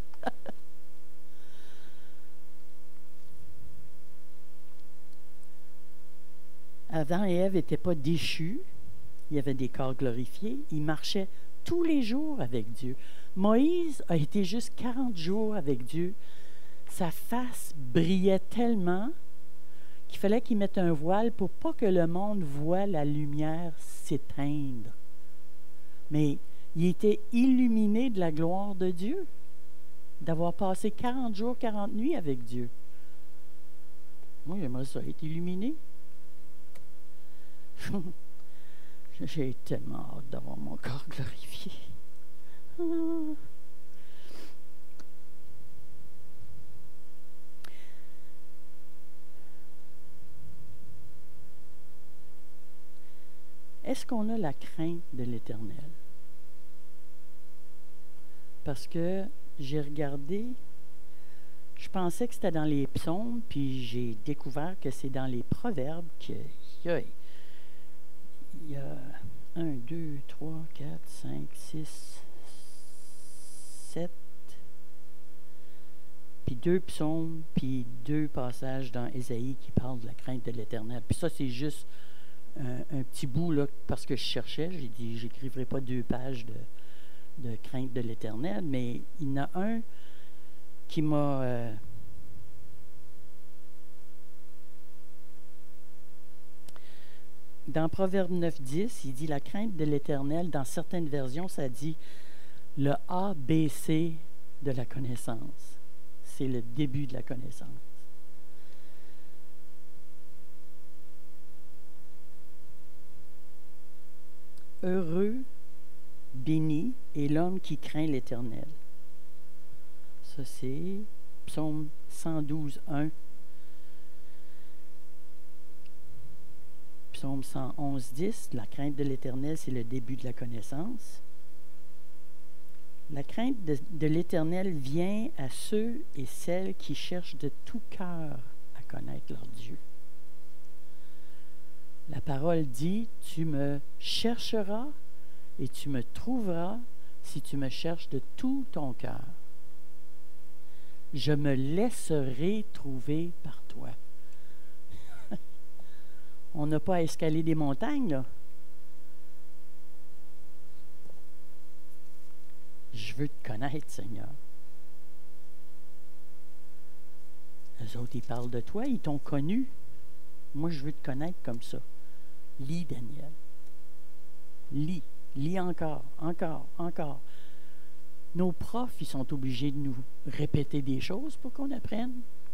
Adam et Ève n'étaient pas déchus, il y avait des corps glorifiés, ils marchaient tous les jours avec Dieu. Moïse a été juste quarante jours avec Dieu. Sa face brillait tellement qu'il fallait qu'il mette un voile pour pas que le monde voie la lumière s'éteindre. Mais il était illuminé de la gloire de Dieu, d'avoir passé quarante jours, quarante nuits avec Dieu. Moi, j'aimerais ça être illuminé. J'ai tellement hâte d'avoir mon corps glorifié. Ah. Est-ce qu'on a la crainte de l'Éternel? Parce que j'ai regardé, je pensais que c'était dans les psaumes, puis j'ai découvert que c'est dans les proverbes qu'il y a, il y a un, deux, trois, quatre, cinq, six, sept, puis deux psaumes, puis deux passages dans Ésaïe qui parlent de la crainte de l'Éternel. Puis ça, c'est juste Un, un petit bout, là, parce que je cherchais, j'ai dit, j'écriverai pas deux pages de, de crainte de l'Éternel, mais il y en a un qui m'a... Euh, dans Proverbe neuf dix, il dit la crainte de l'Éternel. Dans certaines versions, ça dit le A B C de la connaissance. C'est le début de la connaissance. heureux, béni est l'homme qui craint l'Éternel. Ça, c'est Psaume cent douze, un. Psaume cent onze, dix. La crainte de l'Éternel, c'est le début de la connaissance. La crainte de, de l'Éternel vient à ceux et celles qui cherchent de tout cœur à connaître leur Dieu. La parole dit, tu me chercheras et tu me trouveras si tu me cherches de tout ton cœur. Je me laisserai trouver par toi. On n'a pas à escalader des montagnes, là. Je veux te connaître, Seigneur. Eux autres, ils parlent de toi, ils t'ont connu. Moi, je veux te connaître comme ça. Lis, Daniel. Lis. Lis encore, encore, encore. Nos profs, ils sont obligés de nous répéter des choses pour qu'on apprenne.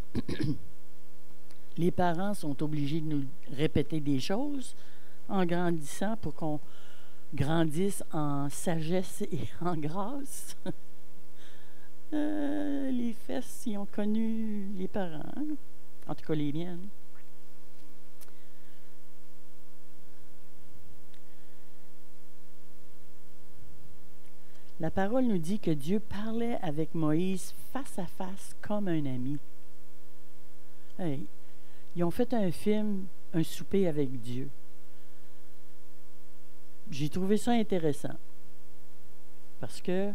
Les parents sont obligés de nous répéter des choses en grandissant pour qu'on grandisse en sagesse et en grâce. euh, les fesses, ils ont connu les parents, hein? En tout cas les miennes. La parole nous dit que Dieu parlait avec Moïse face à face comme un ami. Hey, ils ont fait un film, un souper avec Dieu. J'ai trouvé ça intéressant parce que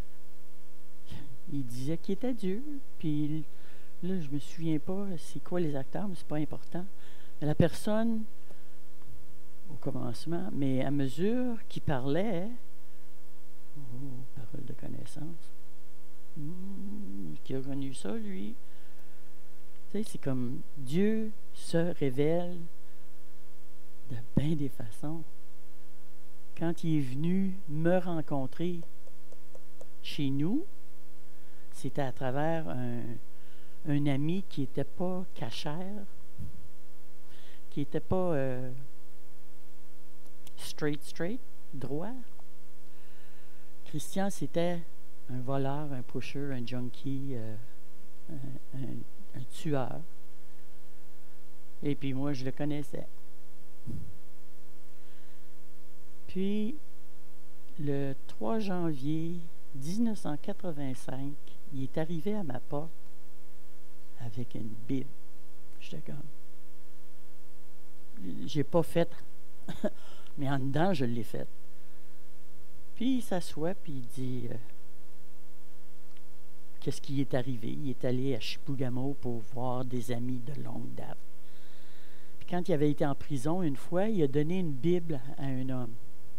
il disait qu'il était Dieu, puis là, je me souviens pas c'est quoi les acteurs, mais c'est pas important. Mais la personne, au commencement, mais à mesure qu'il parlait, oh, parole de connaissance, mmh, qui a connu ça, lui? Tu sais, c'est comme Dieu se révèle de bien des façons. Quand il est venu me rencontrer chez nous, c'était à travers un, un ami qui n'était pas cachère, qui n'était pas euh, straight, straight, droit. Christian, c'était un voleur, un pusher, un junkie, euh, un, un, un tueur. Et puis moi, je le connaissais. Puis, le trois janvier dix-neuf cent quatre-vingt-cinq, il est arrivé à ma porte avec une Bible. J'étais comme... J'ai pas fait, mais en dedans, je l'ai faite. Puis, il s'assoit, puis il dit... Euh, qu'est-ce qui est arrivé? Il est allé à Chibougamau pour voir des amis de longue date. Puis, quand il avait été en prison, une fois, il a donné une Bible à un homme.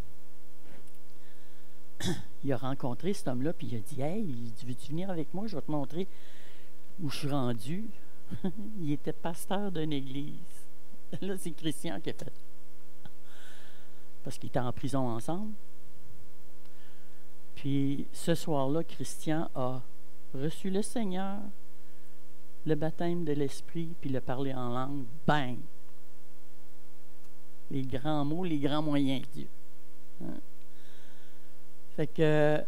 Il a rencontré cet homme-là, puis il a dit « Hey, veux-tu venir avec moi? Je vais te montrer où je suis rendu. » Il était pasteur d'une église. Là, c'est Christian qui a fait. Parce qu'ils étaient en prison ensemble. Puis, ce soir-là, Christian a reçu le Seigneur, le baptême de l'Esprit, puis le parler en langue. Bang! Les grands mots, les grands moyens de Dieu. Hein? Fait que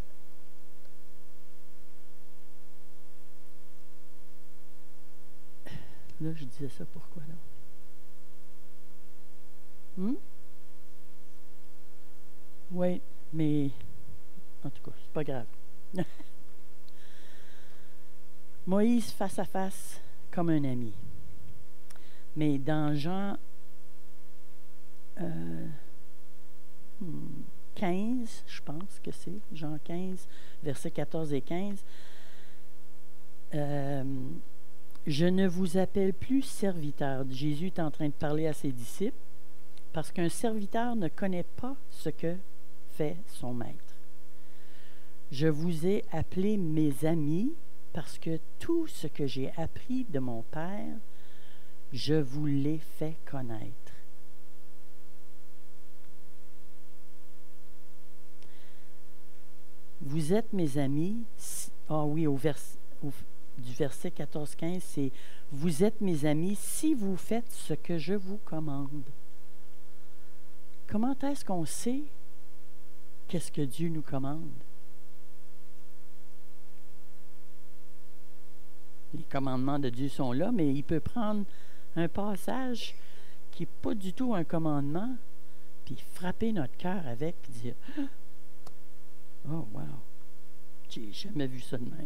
là, je disais ça pourquoi là? Hmm? Oui, mais en tout cas, c'est pas grave. Moïse face à face comme un ami. Mais dans Jean euh, hmm, quinze, je pense que c'est, Jean quinze, versets quatorze et quinze. Euh, je ne vous appelle plus serviteur. Jésus est en train de parler à ses disciples parce qu'un serviteur ne connaît pas ce que fait son maître. Je vous ai appelés mes amis parce que tout ce que j'ai appris de mon Père, je vous l'ai fait connaître. Vous êtes mes amis. Si, ah oui, au vers, au, du verset quatorze quinze, c'est « Vous êtes mes amis si vous faites ce que je vous commande. » Comment est-ce qu'on sait qu'est-ce que Dieu nous commande. Les commandements de Dieu sont là, mais il peut prendre un passage qui n'est pas du tout un commandement, puis frapper notre cœur avec, dire « Oh, wow, j'ai jamais vu ça de même. »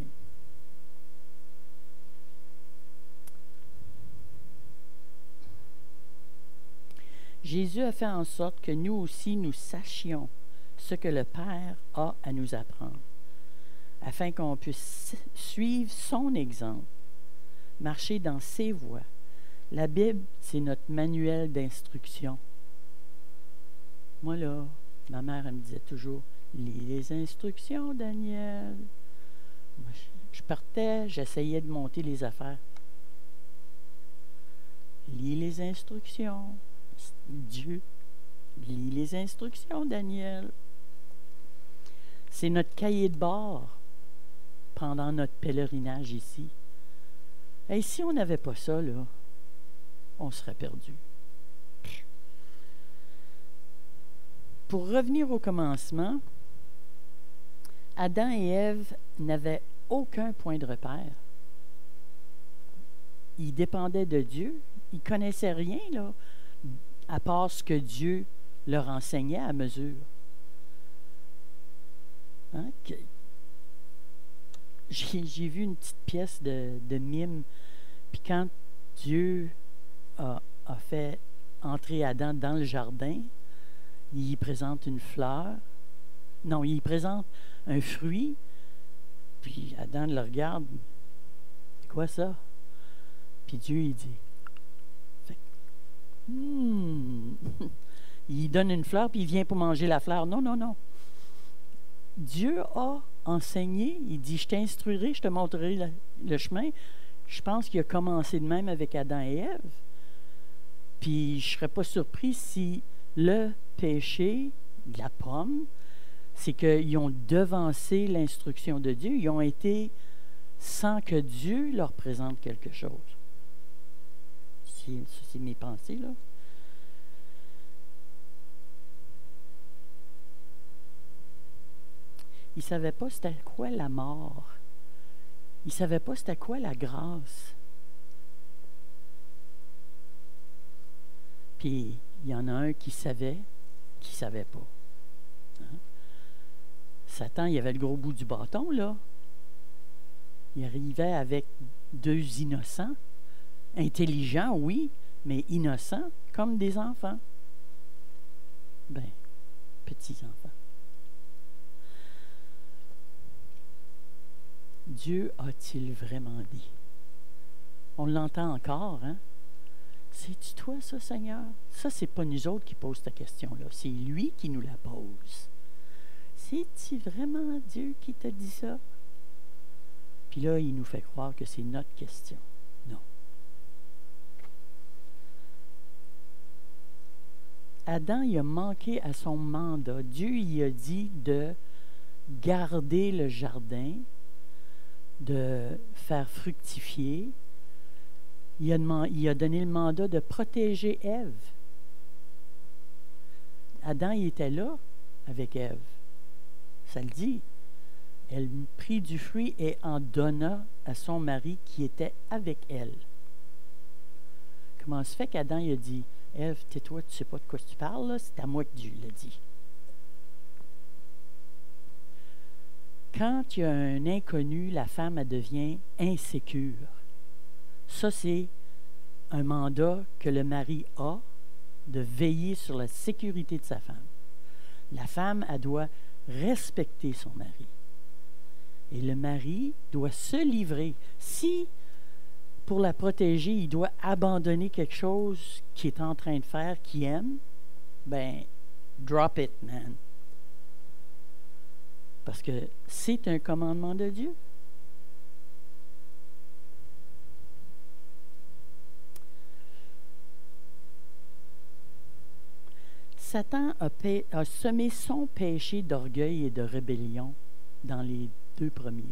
Jésus a fait en sorte que nous aussi, nous sachions ce que le Père a à nous apprendre, afin qu'on puisse suivre son exemple, marcher dans ses voies. La Bible, c'est notre manuel d'instruction. Moi, là, ma mère, elle me disait toujours, « Lis les instructions, Daniel. » Moi, je partais, j'essayais de monter les affaires. « Lis les instructions. » Dieu, lis les instructions, Daniel. C'est notre cahier de bord pendant notre pèlerinage ici. Et si on n'avait pas ça, là, on serait perdu. Pour revenir au commencement, Adam et Ève n'avaient aucun point de repère. Ils dépendaient de Dieu. Ils ne connaissaient rien, là, à part ce que Dieu leur enseignait à mesure. Hein? J'ai, j'ai vu une petite pièce de, de mime, puis quand Dieu a, a fait entrer Adam dans le jardin, il y présente une fleur, non, il y présente un fruit, puis Adam le regarde, c'est quoi ça? Puis Dieu, il dit, Hmm. il donne une fleur, puis il vient pour manger la fleur. Non, non, non. Dieu a enseigné, il dit, je t'instruirai, je te montrerai la, le chemin. Je pense qu'il a commencé de même avec Adam et Ève. Puis je ne serais pas surpris si le péché de la pomme, c'est qu'ils ont devancé l'instruction de Dieu. Ils ont été sans que Dieu leur présente quelque chose. C'est, c'est mes pensées, là. Ils ne savaient pas c'était quoi la mort. Ils ne savaient pas c'était quoi la grâce. Puis, il y en a un qui savait, qui ne savait pas. Hein? Satan, il avait le gros bout du bâton, là. Il arrivait avec deux innocents. Intelligents, oui, mais innocents, comme des enfants. Ben, petits-enfants. Dieu a-t-il vraiment dit? On l'entend encore, hein? C'est-tu toi, ça, Seigneur? Ça, c'est pas nous autres qui posent cette question-là. C'est lui qui nous la pose. C'est-tu vraiment Dieu qui t'a dit ça? Puis là, il nous fait croire que c'est notre question. Non. Adam, il a manqué à son mandat. Dieu, il a dit de garder le jardin, de faire fructifier. Il a, demandé, il a donné le mandat de protéger Ève. Adam, il était là avec Ève. Ça le dit. Elle prit du fruit et en donna à son mari qui était avec elle. Comment se fait qu'Adam il a dit, Ève, tais-toi, tu ne sais pas de quoi tu parles, là? C'est à moi que Dieu l'a dit. Quand il y a un inconnu, la femme, elle devient insécure. Ça, c'est un mandat que le mari a de veiller sur la sécurité de sa femme. La femme, elle doit respecter son mari. Et le mari doit se livrer. Si, pour la protéger, il doit abandonner quelque chose qu'il est en train de faire, qu'il aime, ben, drop it, man. Parce que c'est un commandement de Dieu. Satan a, pa- a semé son péché d'orgueil et de rébellion dans les deux premiers.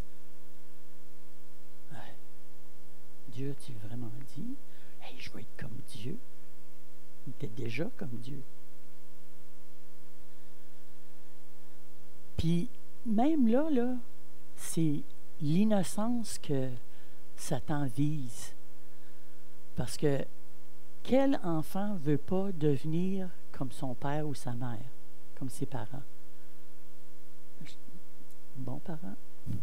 Ouais. Dieu a-t-il vraiment dit, « Hey, je vais être comme Dieu? » Il était déjà comme Dieu. Puis même là, là, c'est l'innocence que Satan vise. Parce que quel enfant ne veut pas devenir comme son père ou sa mère, comme ses parents? Bons parents.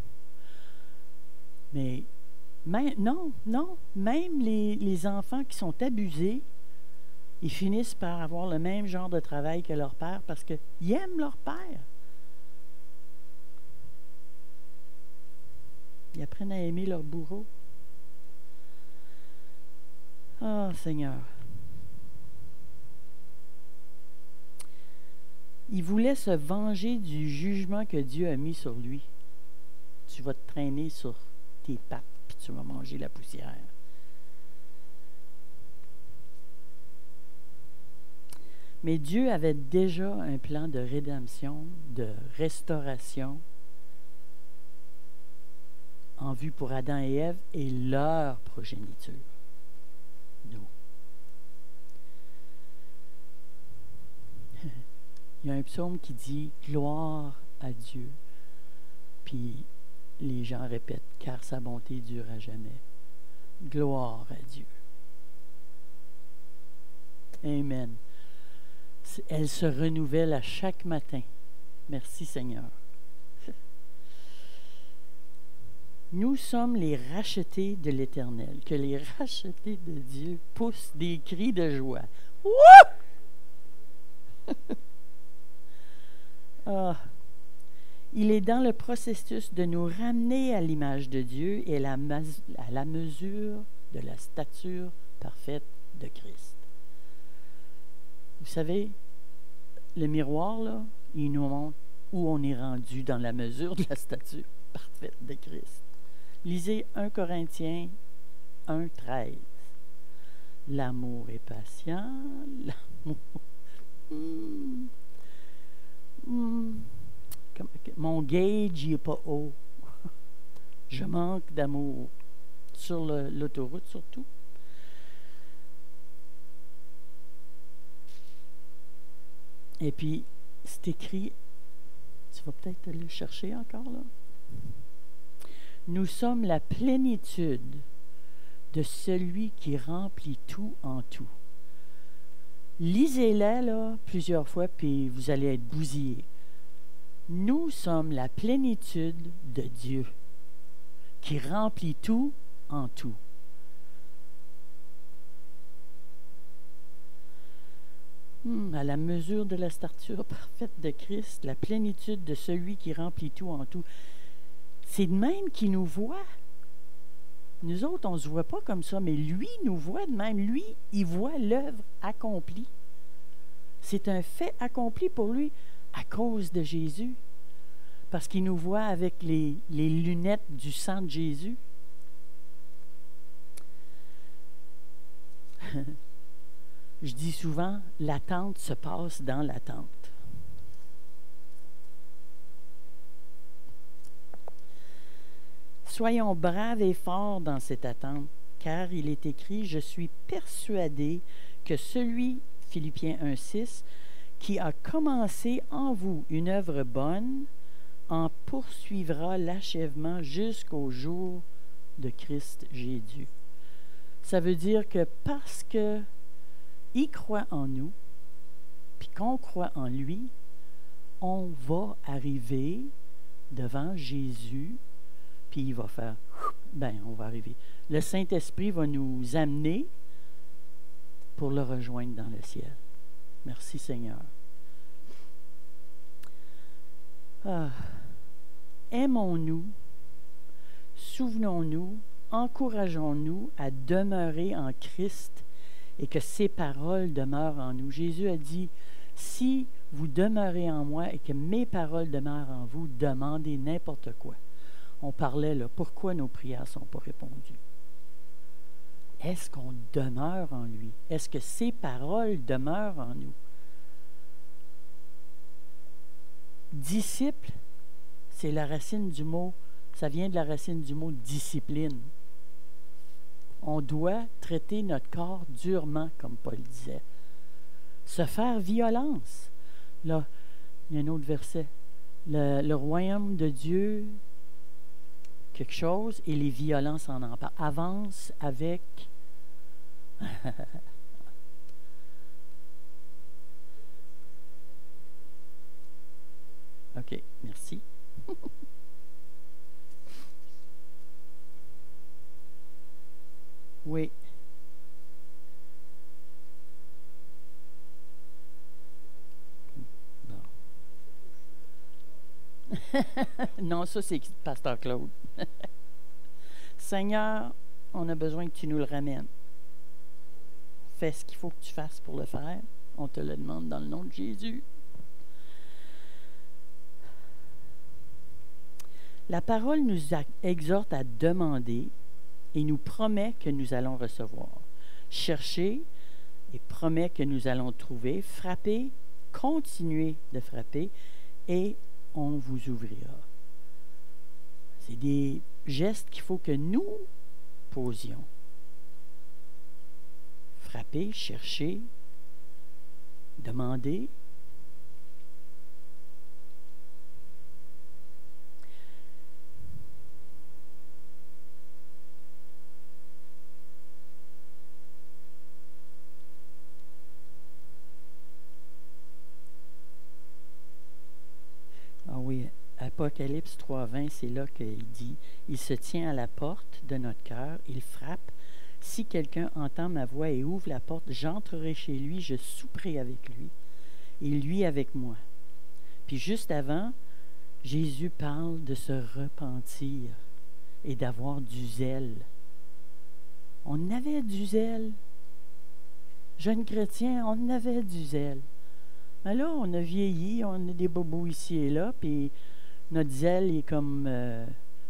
Mais même, non, non, même les, les enfants qui sont abusés, ils finissent par avoir le même genre de travail que leur père parce qu'ils aiment leur père. Ils apprennent à aimer leur bourreau. Ah, Seigneur. Il voulait se venger du jugement que Dieu a mis sur lui. Tu vas te traîner sur tes pattes, puis tu vas manger la poussière. Mais Dieu avait déjà un plan de rédemption, de restauration en vue pour Adam et Ève et leur progéniture. Nous. Il y a un psaume qui dit « Gloire à Dieu ». Puis les gens répètent « Car sa bonté dure à jamais ». Gloire à Dieu. Amen. Elle se renouvelle à chaque matin. Merci Seigneur. Nous sommes les rachetés de l'Éternel. Que les rachetés de Dieu poussent des cris de joie. Wouh! Ah. Il est dans le processus de nous ramener à l'image de Dieu et à la, mas- à la mesure de la stature parfaite de Christ. Vous savez, le miroir, là, il nous montre où on est rendu dans la mesure de la stature parfaite de Christ. Lisez un Corinthiens un, treize. L'amour est patient, l'amour... Hmm. Hmm. Mon gauge, il n'est pas haut. Je manque d'amour. Sur le, l'autoroute, surtout. Et puis, c'est écrit, tu vas peut-être le chercher encore, là. Nous sommes la plénitude de celui qui remplit tout en tout. Lisez-la, là, plusieurs fois, puis vous allez être bousillés. Nous sommes la plénitude de Dieu, qui remplit tout en tout. Hmm, à la mesure de la stature parfaite de Christ, la plénitude de celui qui remplit tout en tout. C'est de même qu'il nous voit. Nous autres, on ne se voit pas comme ça, mais lui nous voit de même. Lui, il voit l'œuvre accomplie. C'est un fait accompli pour lui à cause de Jésus. Parce qu'il nous voit avec les, les lunettes du sang de Jésus. Je dis souvent, l'attente se passe dans l'attente. Soyons braves et forts dans cette attente, car il est écrit, je suis persuadé que celui, Philippiens un six, qui a commencé en vous une œuvre bonne, en poursuivra l'achèvement jusqu'au jour de Christ Jésus. Ça veut dire que parce que il croit en nous, puis qu'on croit en lui, on va arriver devant Jésus, puis il va faire, ben, on va arriver. Le Saint-Esprit va nous amener pour le rejoindre dans le ciel. Merci Seigneur. Ah. Aimons-nous, souvenons-nous, encourageons-nous à demeurer en Christ et que ses paroles demeurent en nous. Jésus a dit, si vous demeurez en moi et que mes paroles demeurent en vous, demandez n'importe quoi. On parlait là, pourquoi nos prières ne sont pas répondues? Est-ce qu'on demeure en lui? Est-ce que ses paroles demeurent en nous? Disciple, c'est la racine du mot, ça vient de la racine du mot discipline. On doit traiter notre corps durement, comme Paul disait. Se faire violence. Là, il y a un autre verset. le, le royaume de Dieu, quelque chose, et les violences en emparent. Avance avec... OK, merci. Oui. Non, ça, c'est Pasteur Claude. Seigneur, on a besoin que tu nous le ramènes. Fais ce qu'il faut que tu fasses pour le faire. On te le demande dans le nom de Jésus. La parole nous exhorte à demander et nous promet que nous allons recevoir. Chercher et promet que nous allons trouver. Frapper, continuer de frapper et on vous ouvrira. C'est des gestes qu'il faut que nous posions. Frapper, chercher, demander. Ah oui, Apocalypse trois vingt, c'est là qu'il dit « Il se tient à la porte de notre cœur, il frappe. Si quelqu'un entend ma voix et ouvre la porte, j'entrerai chez lui, je souperai avec lui, et lui avec moi. » Puis juste avant, Jésus parle de se repentir et d'avoir du zèle. On avait du zèle. Jeunes chrétiens, on avait du zèle. Mais là, on a vieilli, on a des bobos ici et là, puis notre zèle est comme... Euh,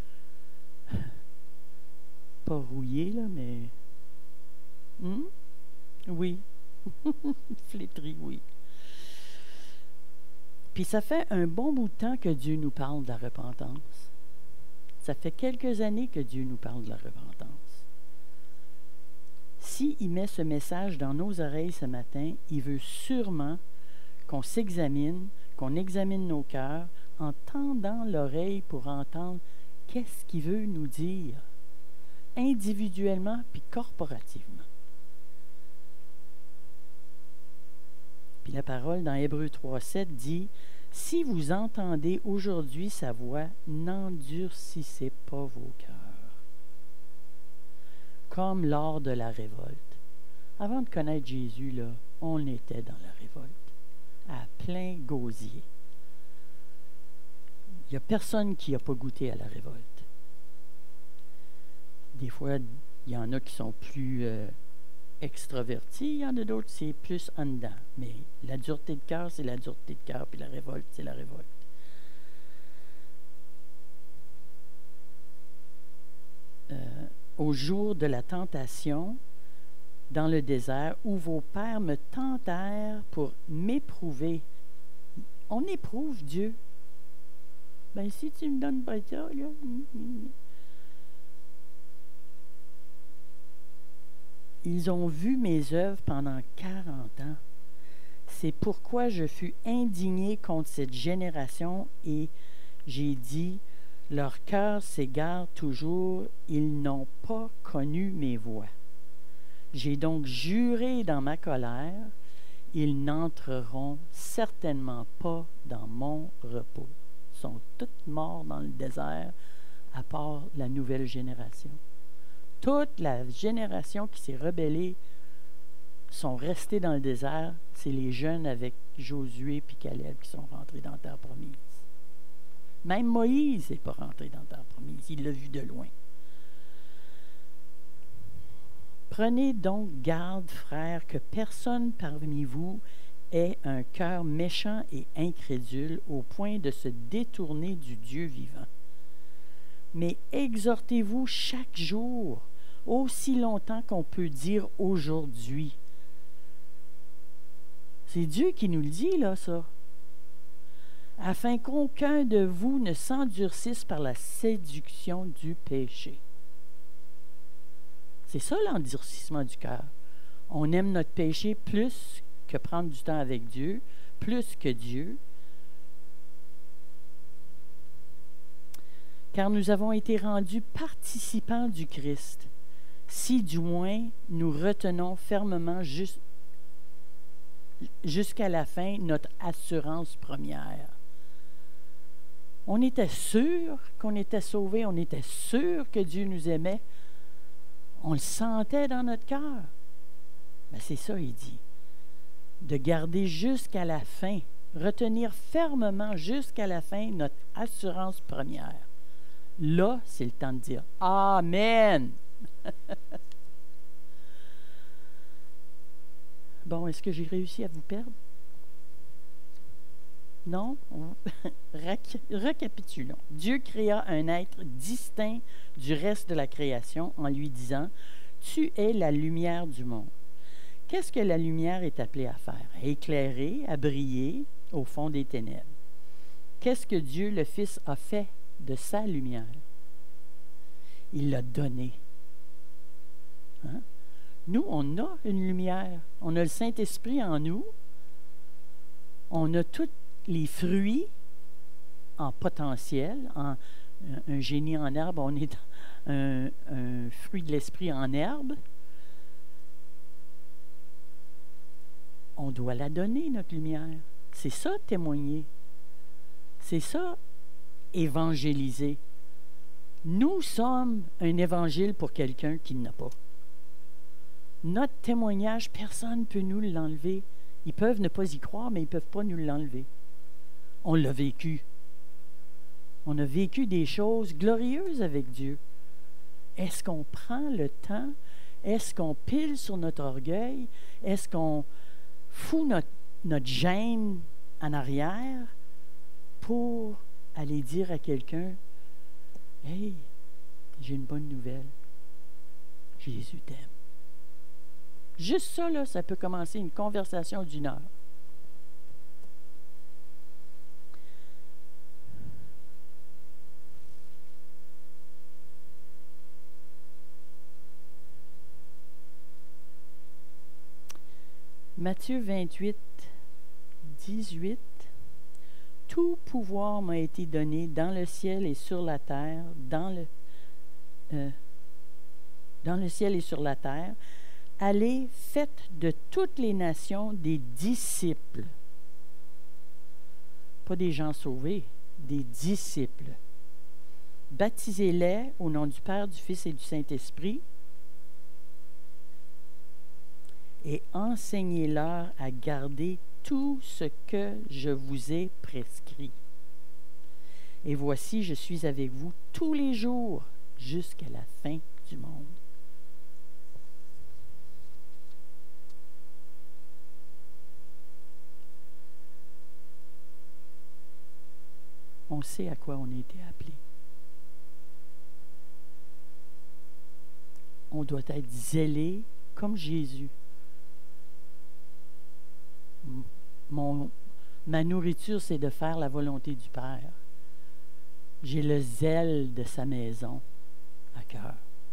pas rouillé, là, mais... Hmm? Oui. Flétri, oui. Puis ça fait un bon bout de temps que Dieu nous parle de la repentance. Ça fait quelques années que Dieu nous parle de la repentance. S'il met ce message dans nos oreilles ce matin, il veut sûrement qu'on s'examine, qu'on examine nos cœurs en tendant l'oreille pour entendre qu'est-ce qu'il veut nous dire, individuellement puis corporativement. Puis la parole dans Hébreux trois sept dit « Si vous entendez aujourd'hui sa voix, n'endurcissez pas vos cœurs. » Comme lors de la révolte. Avant de connaître Jésus, là, on était dans la révolte, à plein gosier. Il n'y a personne qui n'a pas goûté à la révolte. Des fois, il y en a qui sont plus euh, extravertis, il y en a d'autres, c'est plus en dedans. Mais la dureté de cœur, c'est la dureté de cœur, puis la révolte, c'est la révolte. Euh, au jour de la tentation, dans le désert, où vos pères me tentèrent pour m'éprouver. On éprouve Dieu. Ben, si tu me donnes pas ça, là... Ils ont vu mes œuvres pendant quarante ans. C'est pourquoi je fus indigné contre cette génération et j'ai dit, leur cœur s'égare toujours, ils n'ont pas connu mes voies. J'ai donc juré dans ma colère, ils n'entreront certainement pas dans mon repos. Ils sont tous morts dans le désert, à part la nouvelle génération. Toute la génération qui s'est rebellée sont restés dans le désert. C'est les jeunes avec Josué et Caleb qui sont rentrés dans la terre promise. Même Moïse n'est pas rentré dans la terre promise. Il l'a vu de loin. Prenez donc garde, frères, que personne parmi vous ait un cœur méchant et incrédule au point de se détourner du Dieu vivant. Mais exhortez-vous chaque jour, aussi longtemps qu'on peut dire aujourd'hui. C'est Dieu qui nous le dit, là, ça. Afin qu'aucun de vous ne s'endurcisse par la séduction du péché. C'est ça l'endurcissement du cœur. On aime notre péché plus que prendre du temps avec Dieu, plus que Dieu. car nous avons été rendus participants du Christ, si du moins nous retenons fermement jus- jusqu'à la fin notre assurance première. On était sûr qu'on était sauvés, on était sûr que Dieu nous aimait. On le sentait dans notre cœur. Mais c'est ça, il dit, de garder jusqu'à la fin, retenir fermement jusqu'à la fin notre assurance première. Là, c'est le temps de dire « Amen! » Bon, est-ce que j'ai réussi à vous perdre? Non? Récapitulons. Dieu créa un être distinct du reste de la création en lui disant « Tu es la lumière du monde. » Qu'est-ce que la lumière est appelée à faire? À éclairer, à briller au fond des ténèbres. Qu'est-ce que Dieu le Fils a fait de sa lumière? Il l'a donnée. Hein? Nous, on a une lumière. On a le Saint-Esprit en nous. On a tous les fruits en potentiel. En, un, un génie en herbe, on est un, un fruit de l'Esprit en herbe. On doit la donner, notre lumière. C'est ça, témoigner. C'est ça, évangéliser. Nous sommes un évangile pour quelqu'un qui n'a pas. Notre témoignage, personne ne peut nous l'enlever. Ils peuvent ne pas y croire, mais ils ne peuvent pas nous l'enlever. On l'a vécu. On a vécu des choses glorieuses avec Dieu. Est-ce qu'on prend le temps? Est-ce qu'on pile sur notre orgueil? Est-ce qu'on fout notre, notre gêne en arrière pour aller dire à quelqu'un « Hey, j'ai une bonne nouvelle. Jésus t'aime. » Juste ça, là, ça peut commencer une conversation d'une heure. Matthieu vingt-huit, dix-huit. Tout pouvoir m'a été donné dans le ciel et sur la terre, dans le, euh, dans le ciel et sur la terre. Allez, faites de toutes les nations des disciples. Pas des gens sauvés, des disciples. Baptisez-les au nom du Père, du Fils et du Saint-Esprit et enseignez-leur à garder tout ce que je vous ai prescrit. Et voici, je suis avec vous tous les jours jusqu'à la fin du monde. On sait à quoi on a été appelé. On doit être zélé comme Jésus. Mon, ma nourriture, c'est de faire la volonté du Père. J'ai le zèle de sa maison à cœur.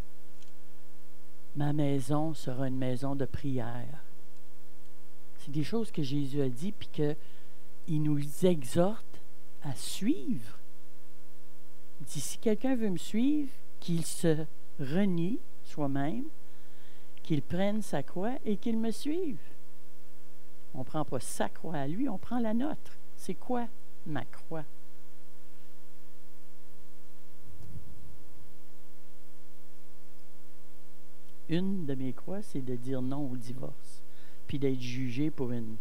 Ma maison sera une maison de prière. C'est des choses que Jésus a dit, puis qu'il nous exhorte à suivre. Il dit, si quelqu'un veut me suivre, qu'il se renie soi-même, qu'il prenne sa croix et qu'il me suive. On ne prend pas sa croix à lui, on prend la nôtre. C'est quoi ma croix? Une de mes croix, c'est de dire non au divorce, puis d'être jugé pour une.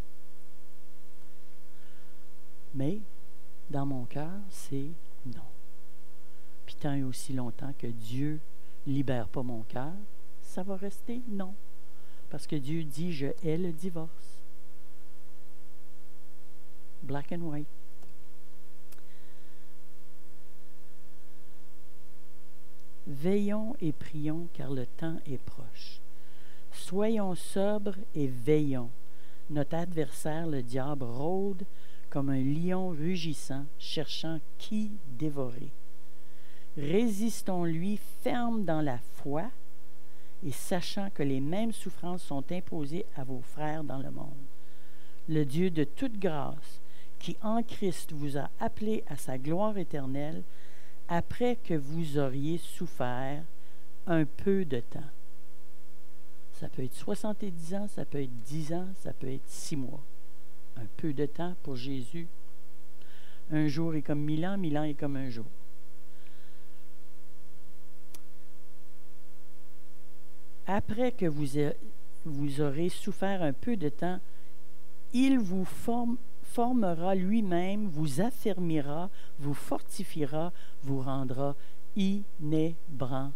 Mais, dans mon cœur, c'est non. Puis tant et aussi longtemps que Dieu ne libère pas mon cœur, ça va rester non. Parce que Dieu dit, je hais le divorce. Black and white. Veillons et prions, car le temps est proche. Soyons sobres et veillons. Notre adversaire, le diable, rôde comme un lion rugissant, cherchant qui dévorer. Résistons-lui fermes dans la foi et sachant que les mêmes souffrances sont imposées à vos frères dans le monde. Le Dieu de toute grâce, qui en Christ vous a appelés à sa gloire éternelle, après que vous auriez souffert un peu de temps. Ça peut être soixante-dix ans, ça peut être dix ans, ça peut être six mois. Un peu de temps pour Jésus. Un jour est comme mille ans, mille ans est comme un jour. Après que vous, a, vous aurez souffert un peu de temps, il vous forme, formera lui-même, vous affermira, vous fortifiera, vous rendra inébranlable.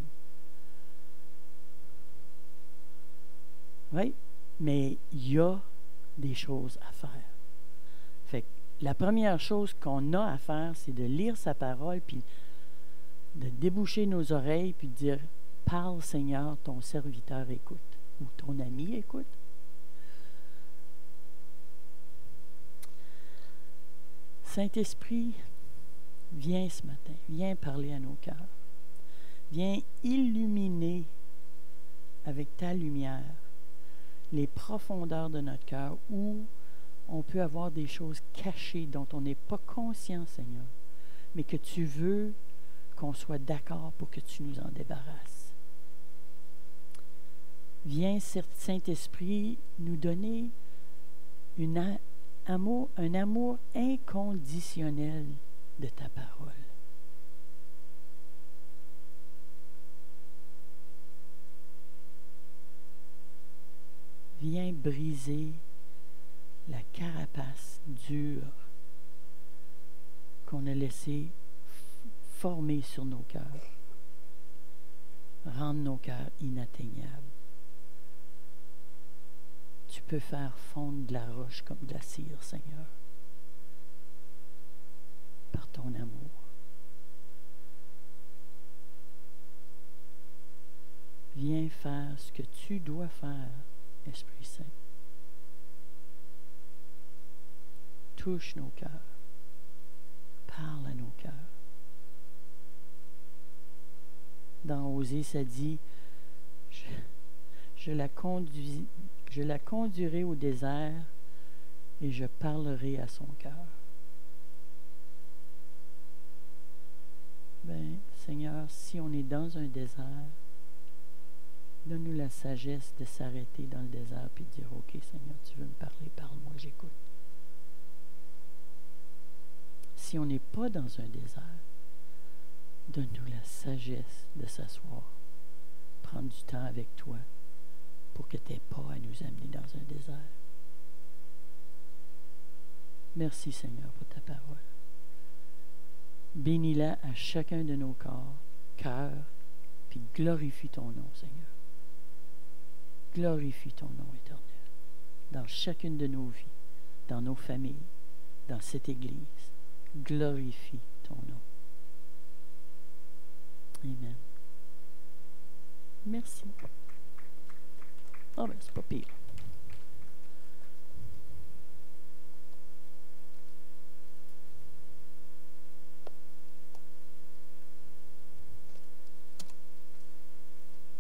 Oui, mais il y a des choses à faire. Fait que la première chose qu'on a à faire, c'est de lire sa parole, puis de déboucher nos oreilles, puis de dire « Parle, Seigneur, ton serviteur écoute » ou « Ton ami écoute ». Saint-Esprit, viens ce matin, viens parler à nos cœurs. Viens illuminer avec ta lumière les profondeurs de notre cœur où on peut avoir des choses cachées dont on n'est pas conscient, Seigneur, mais que tu veux qu'on soit d'accord pour que tu nous en débarrasses. Viens, Saint-Esprit, nous donner une amour, un amour inconditionnel de ta parole. Viens briser la carapace dure qu'on a laissée former sur nos cœurs, rendre nos cœurs inatteignables. Tu peux faire fondre de la roche comme de la cire, Seigneur, par ton amour. Viens faire ce que tu dois faire, Esprit Saint. Touche nos cœurs. Parle à nos cœurs. Dans Osée, ça dit, je, je, la conduis, je la conduirai au désert et je parlerai à son cœur. Ben, Seigneur, si on est dans un désert, donne-nous la sagesse de s'arrêter dans le désert et de dire, OK, Seigneur, tu veux me parler, parle-moi, j'écoute. Si on n'est pas dans un désert, donne-nous la sagesse de s'asseoir, prendre du temps avec toi pour que tu n'aies pas à nous amener dans un désert. Merci, Seigneur, pour ta parole. Bénis-la à chacun de nos corps, cœurs, puis glorifie ton nom, Seigneur. Glorifie ton nom éternel dans chacune de nos vies, dans nos familles, dans cette Église. Glorifie ton nom. Amen. Merci. Ah ben, c'est pas pire.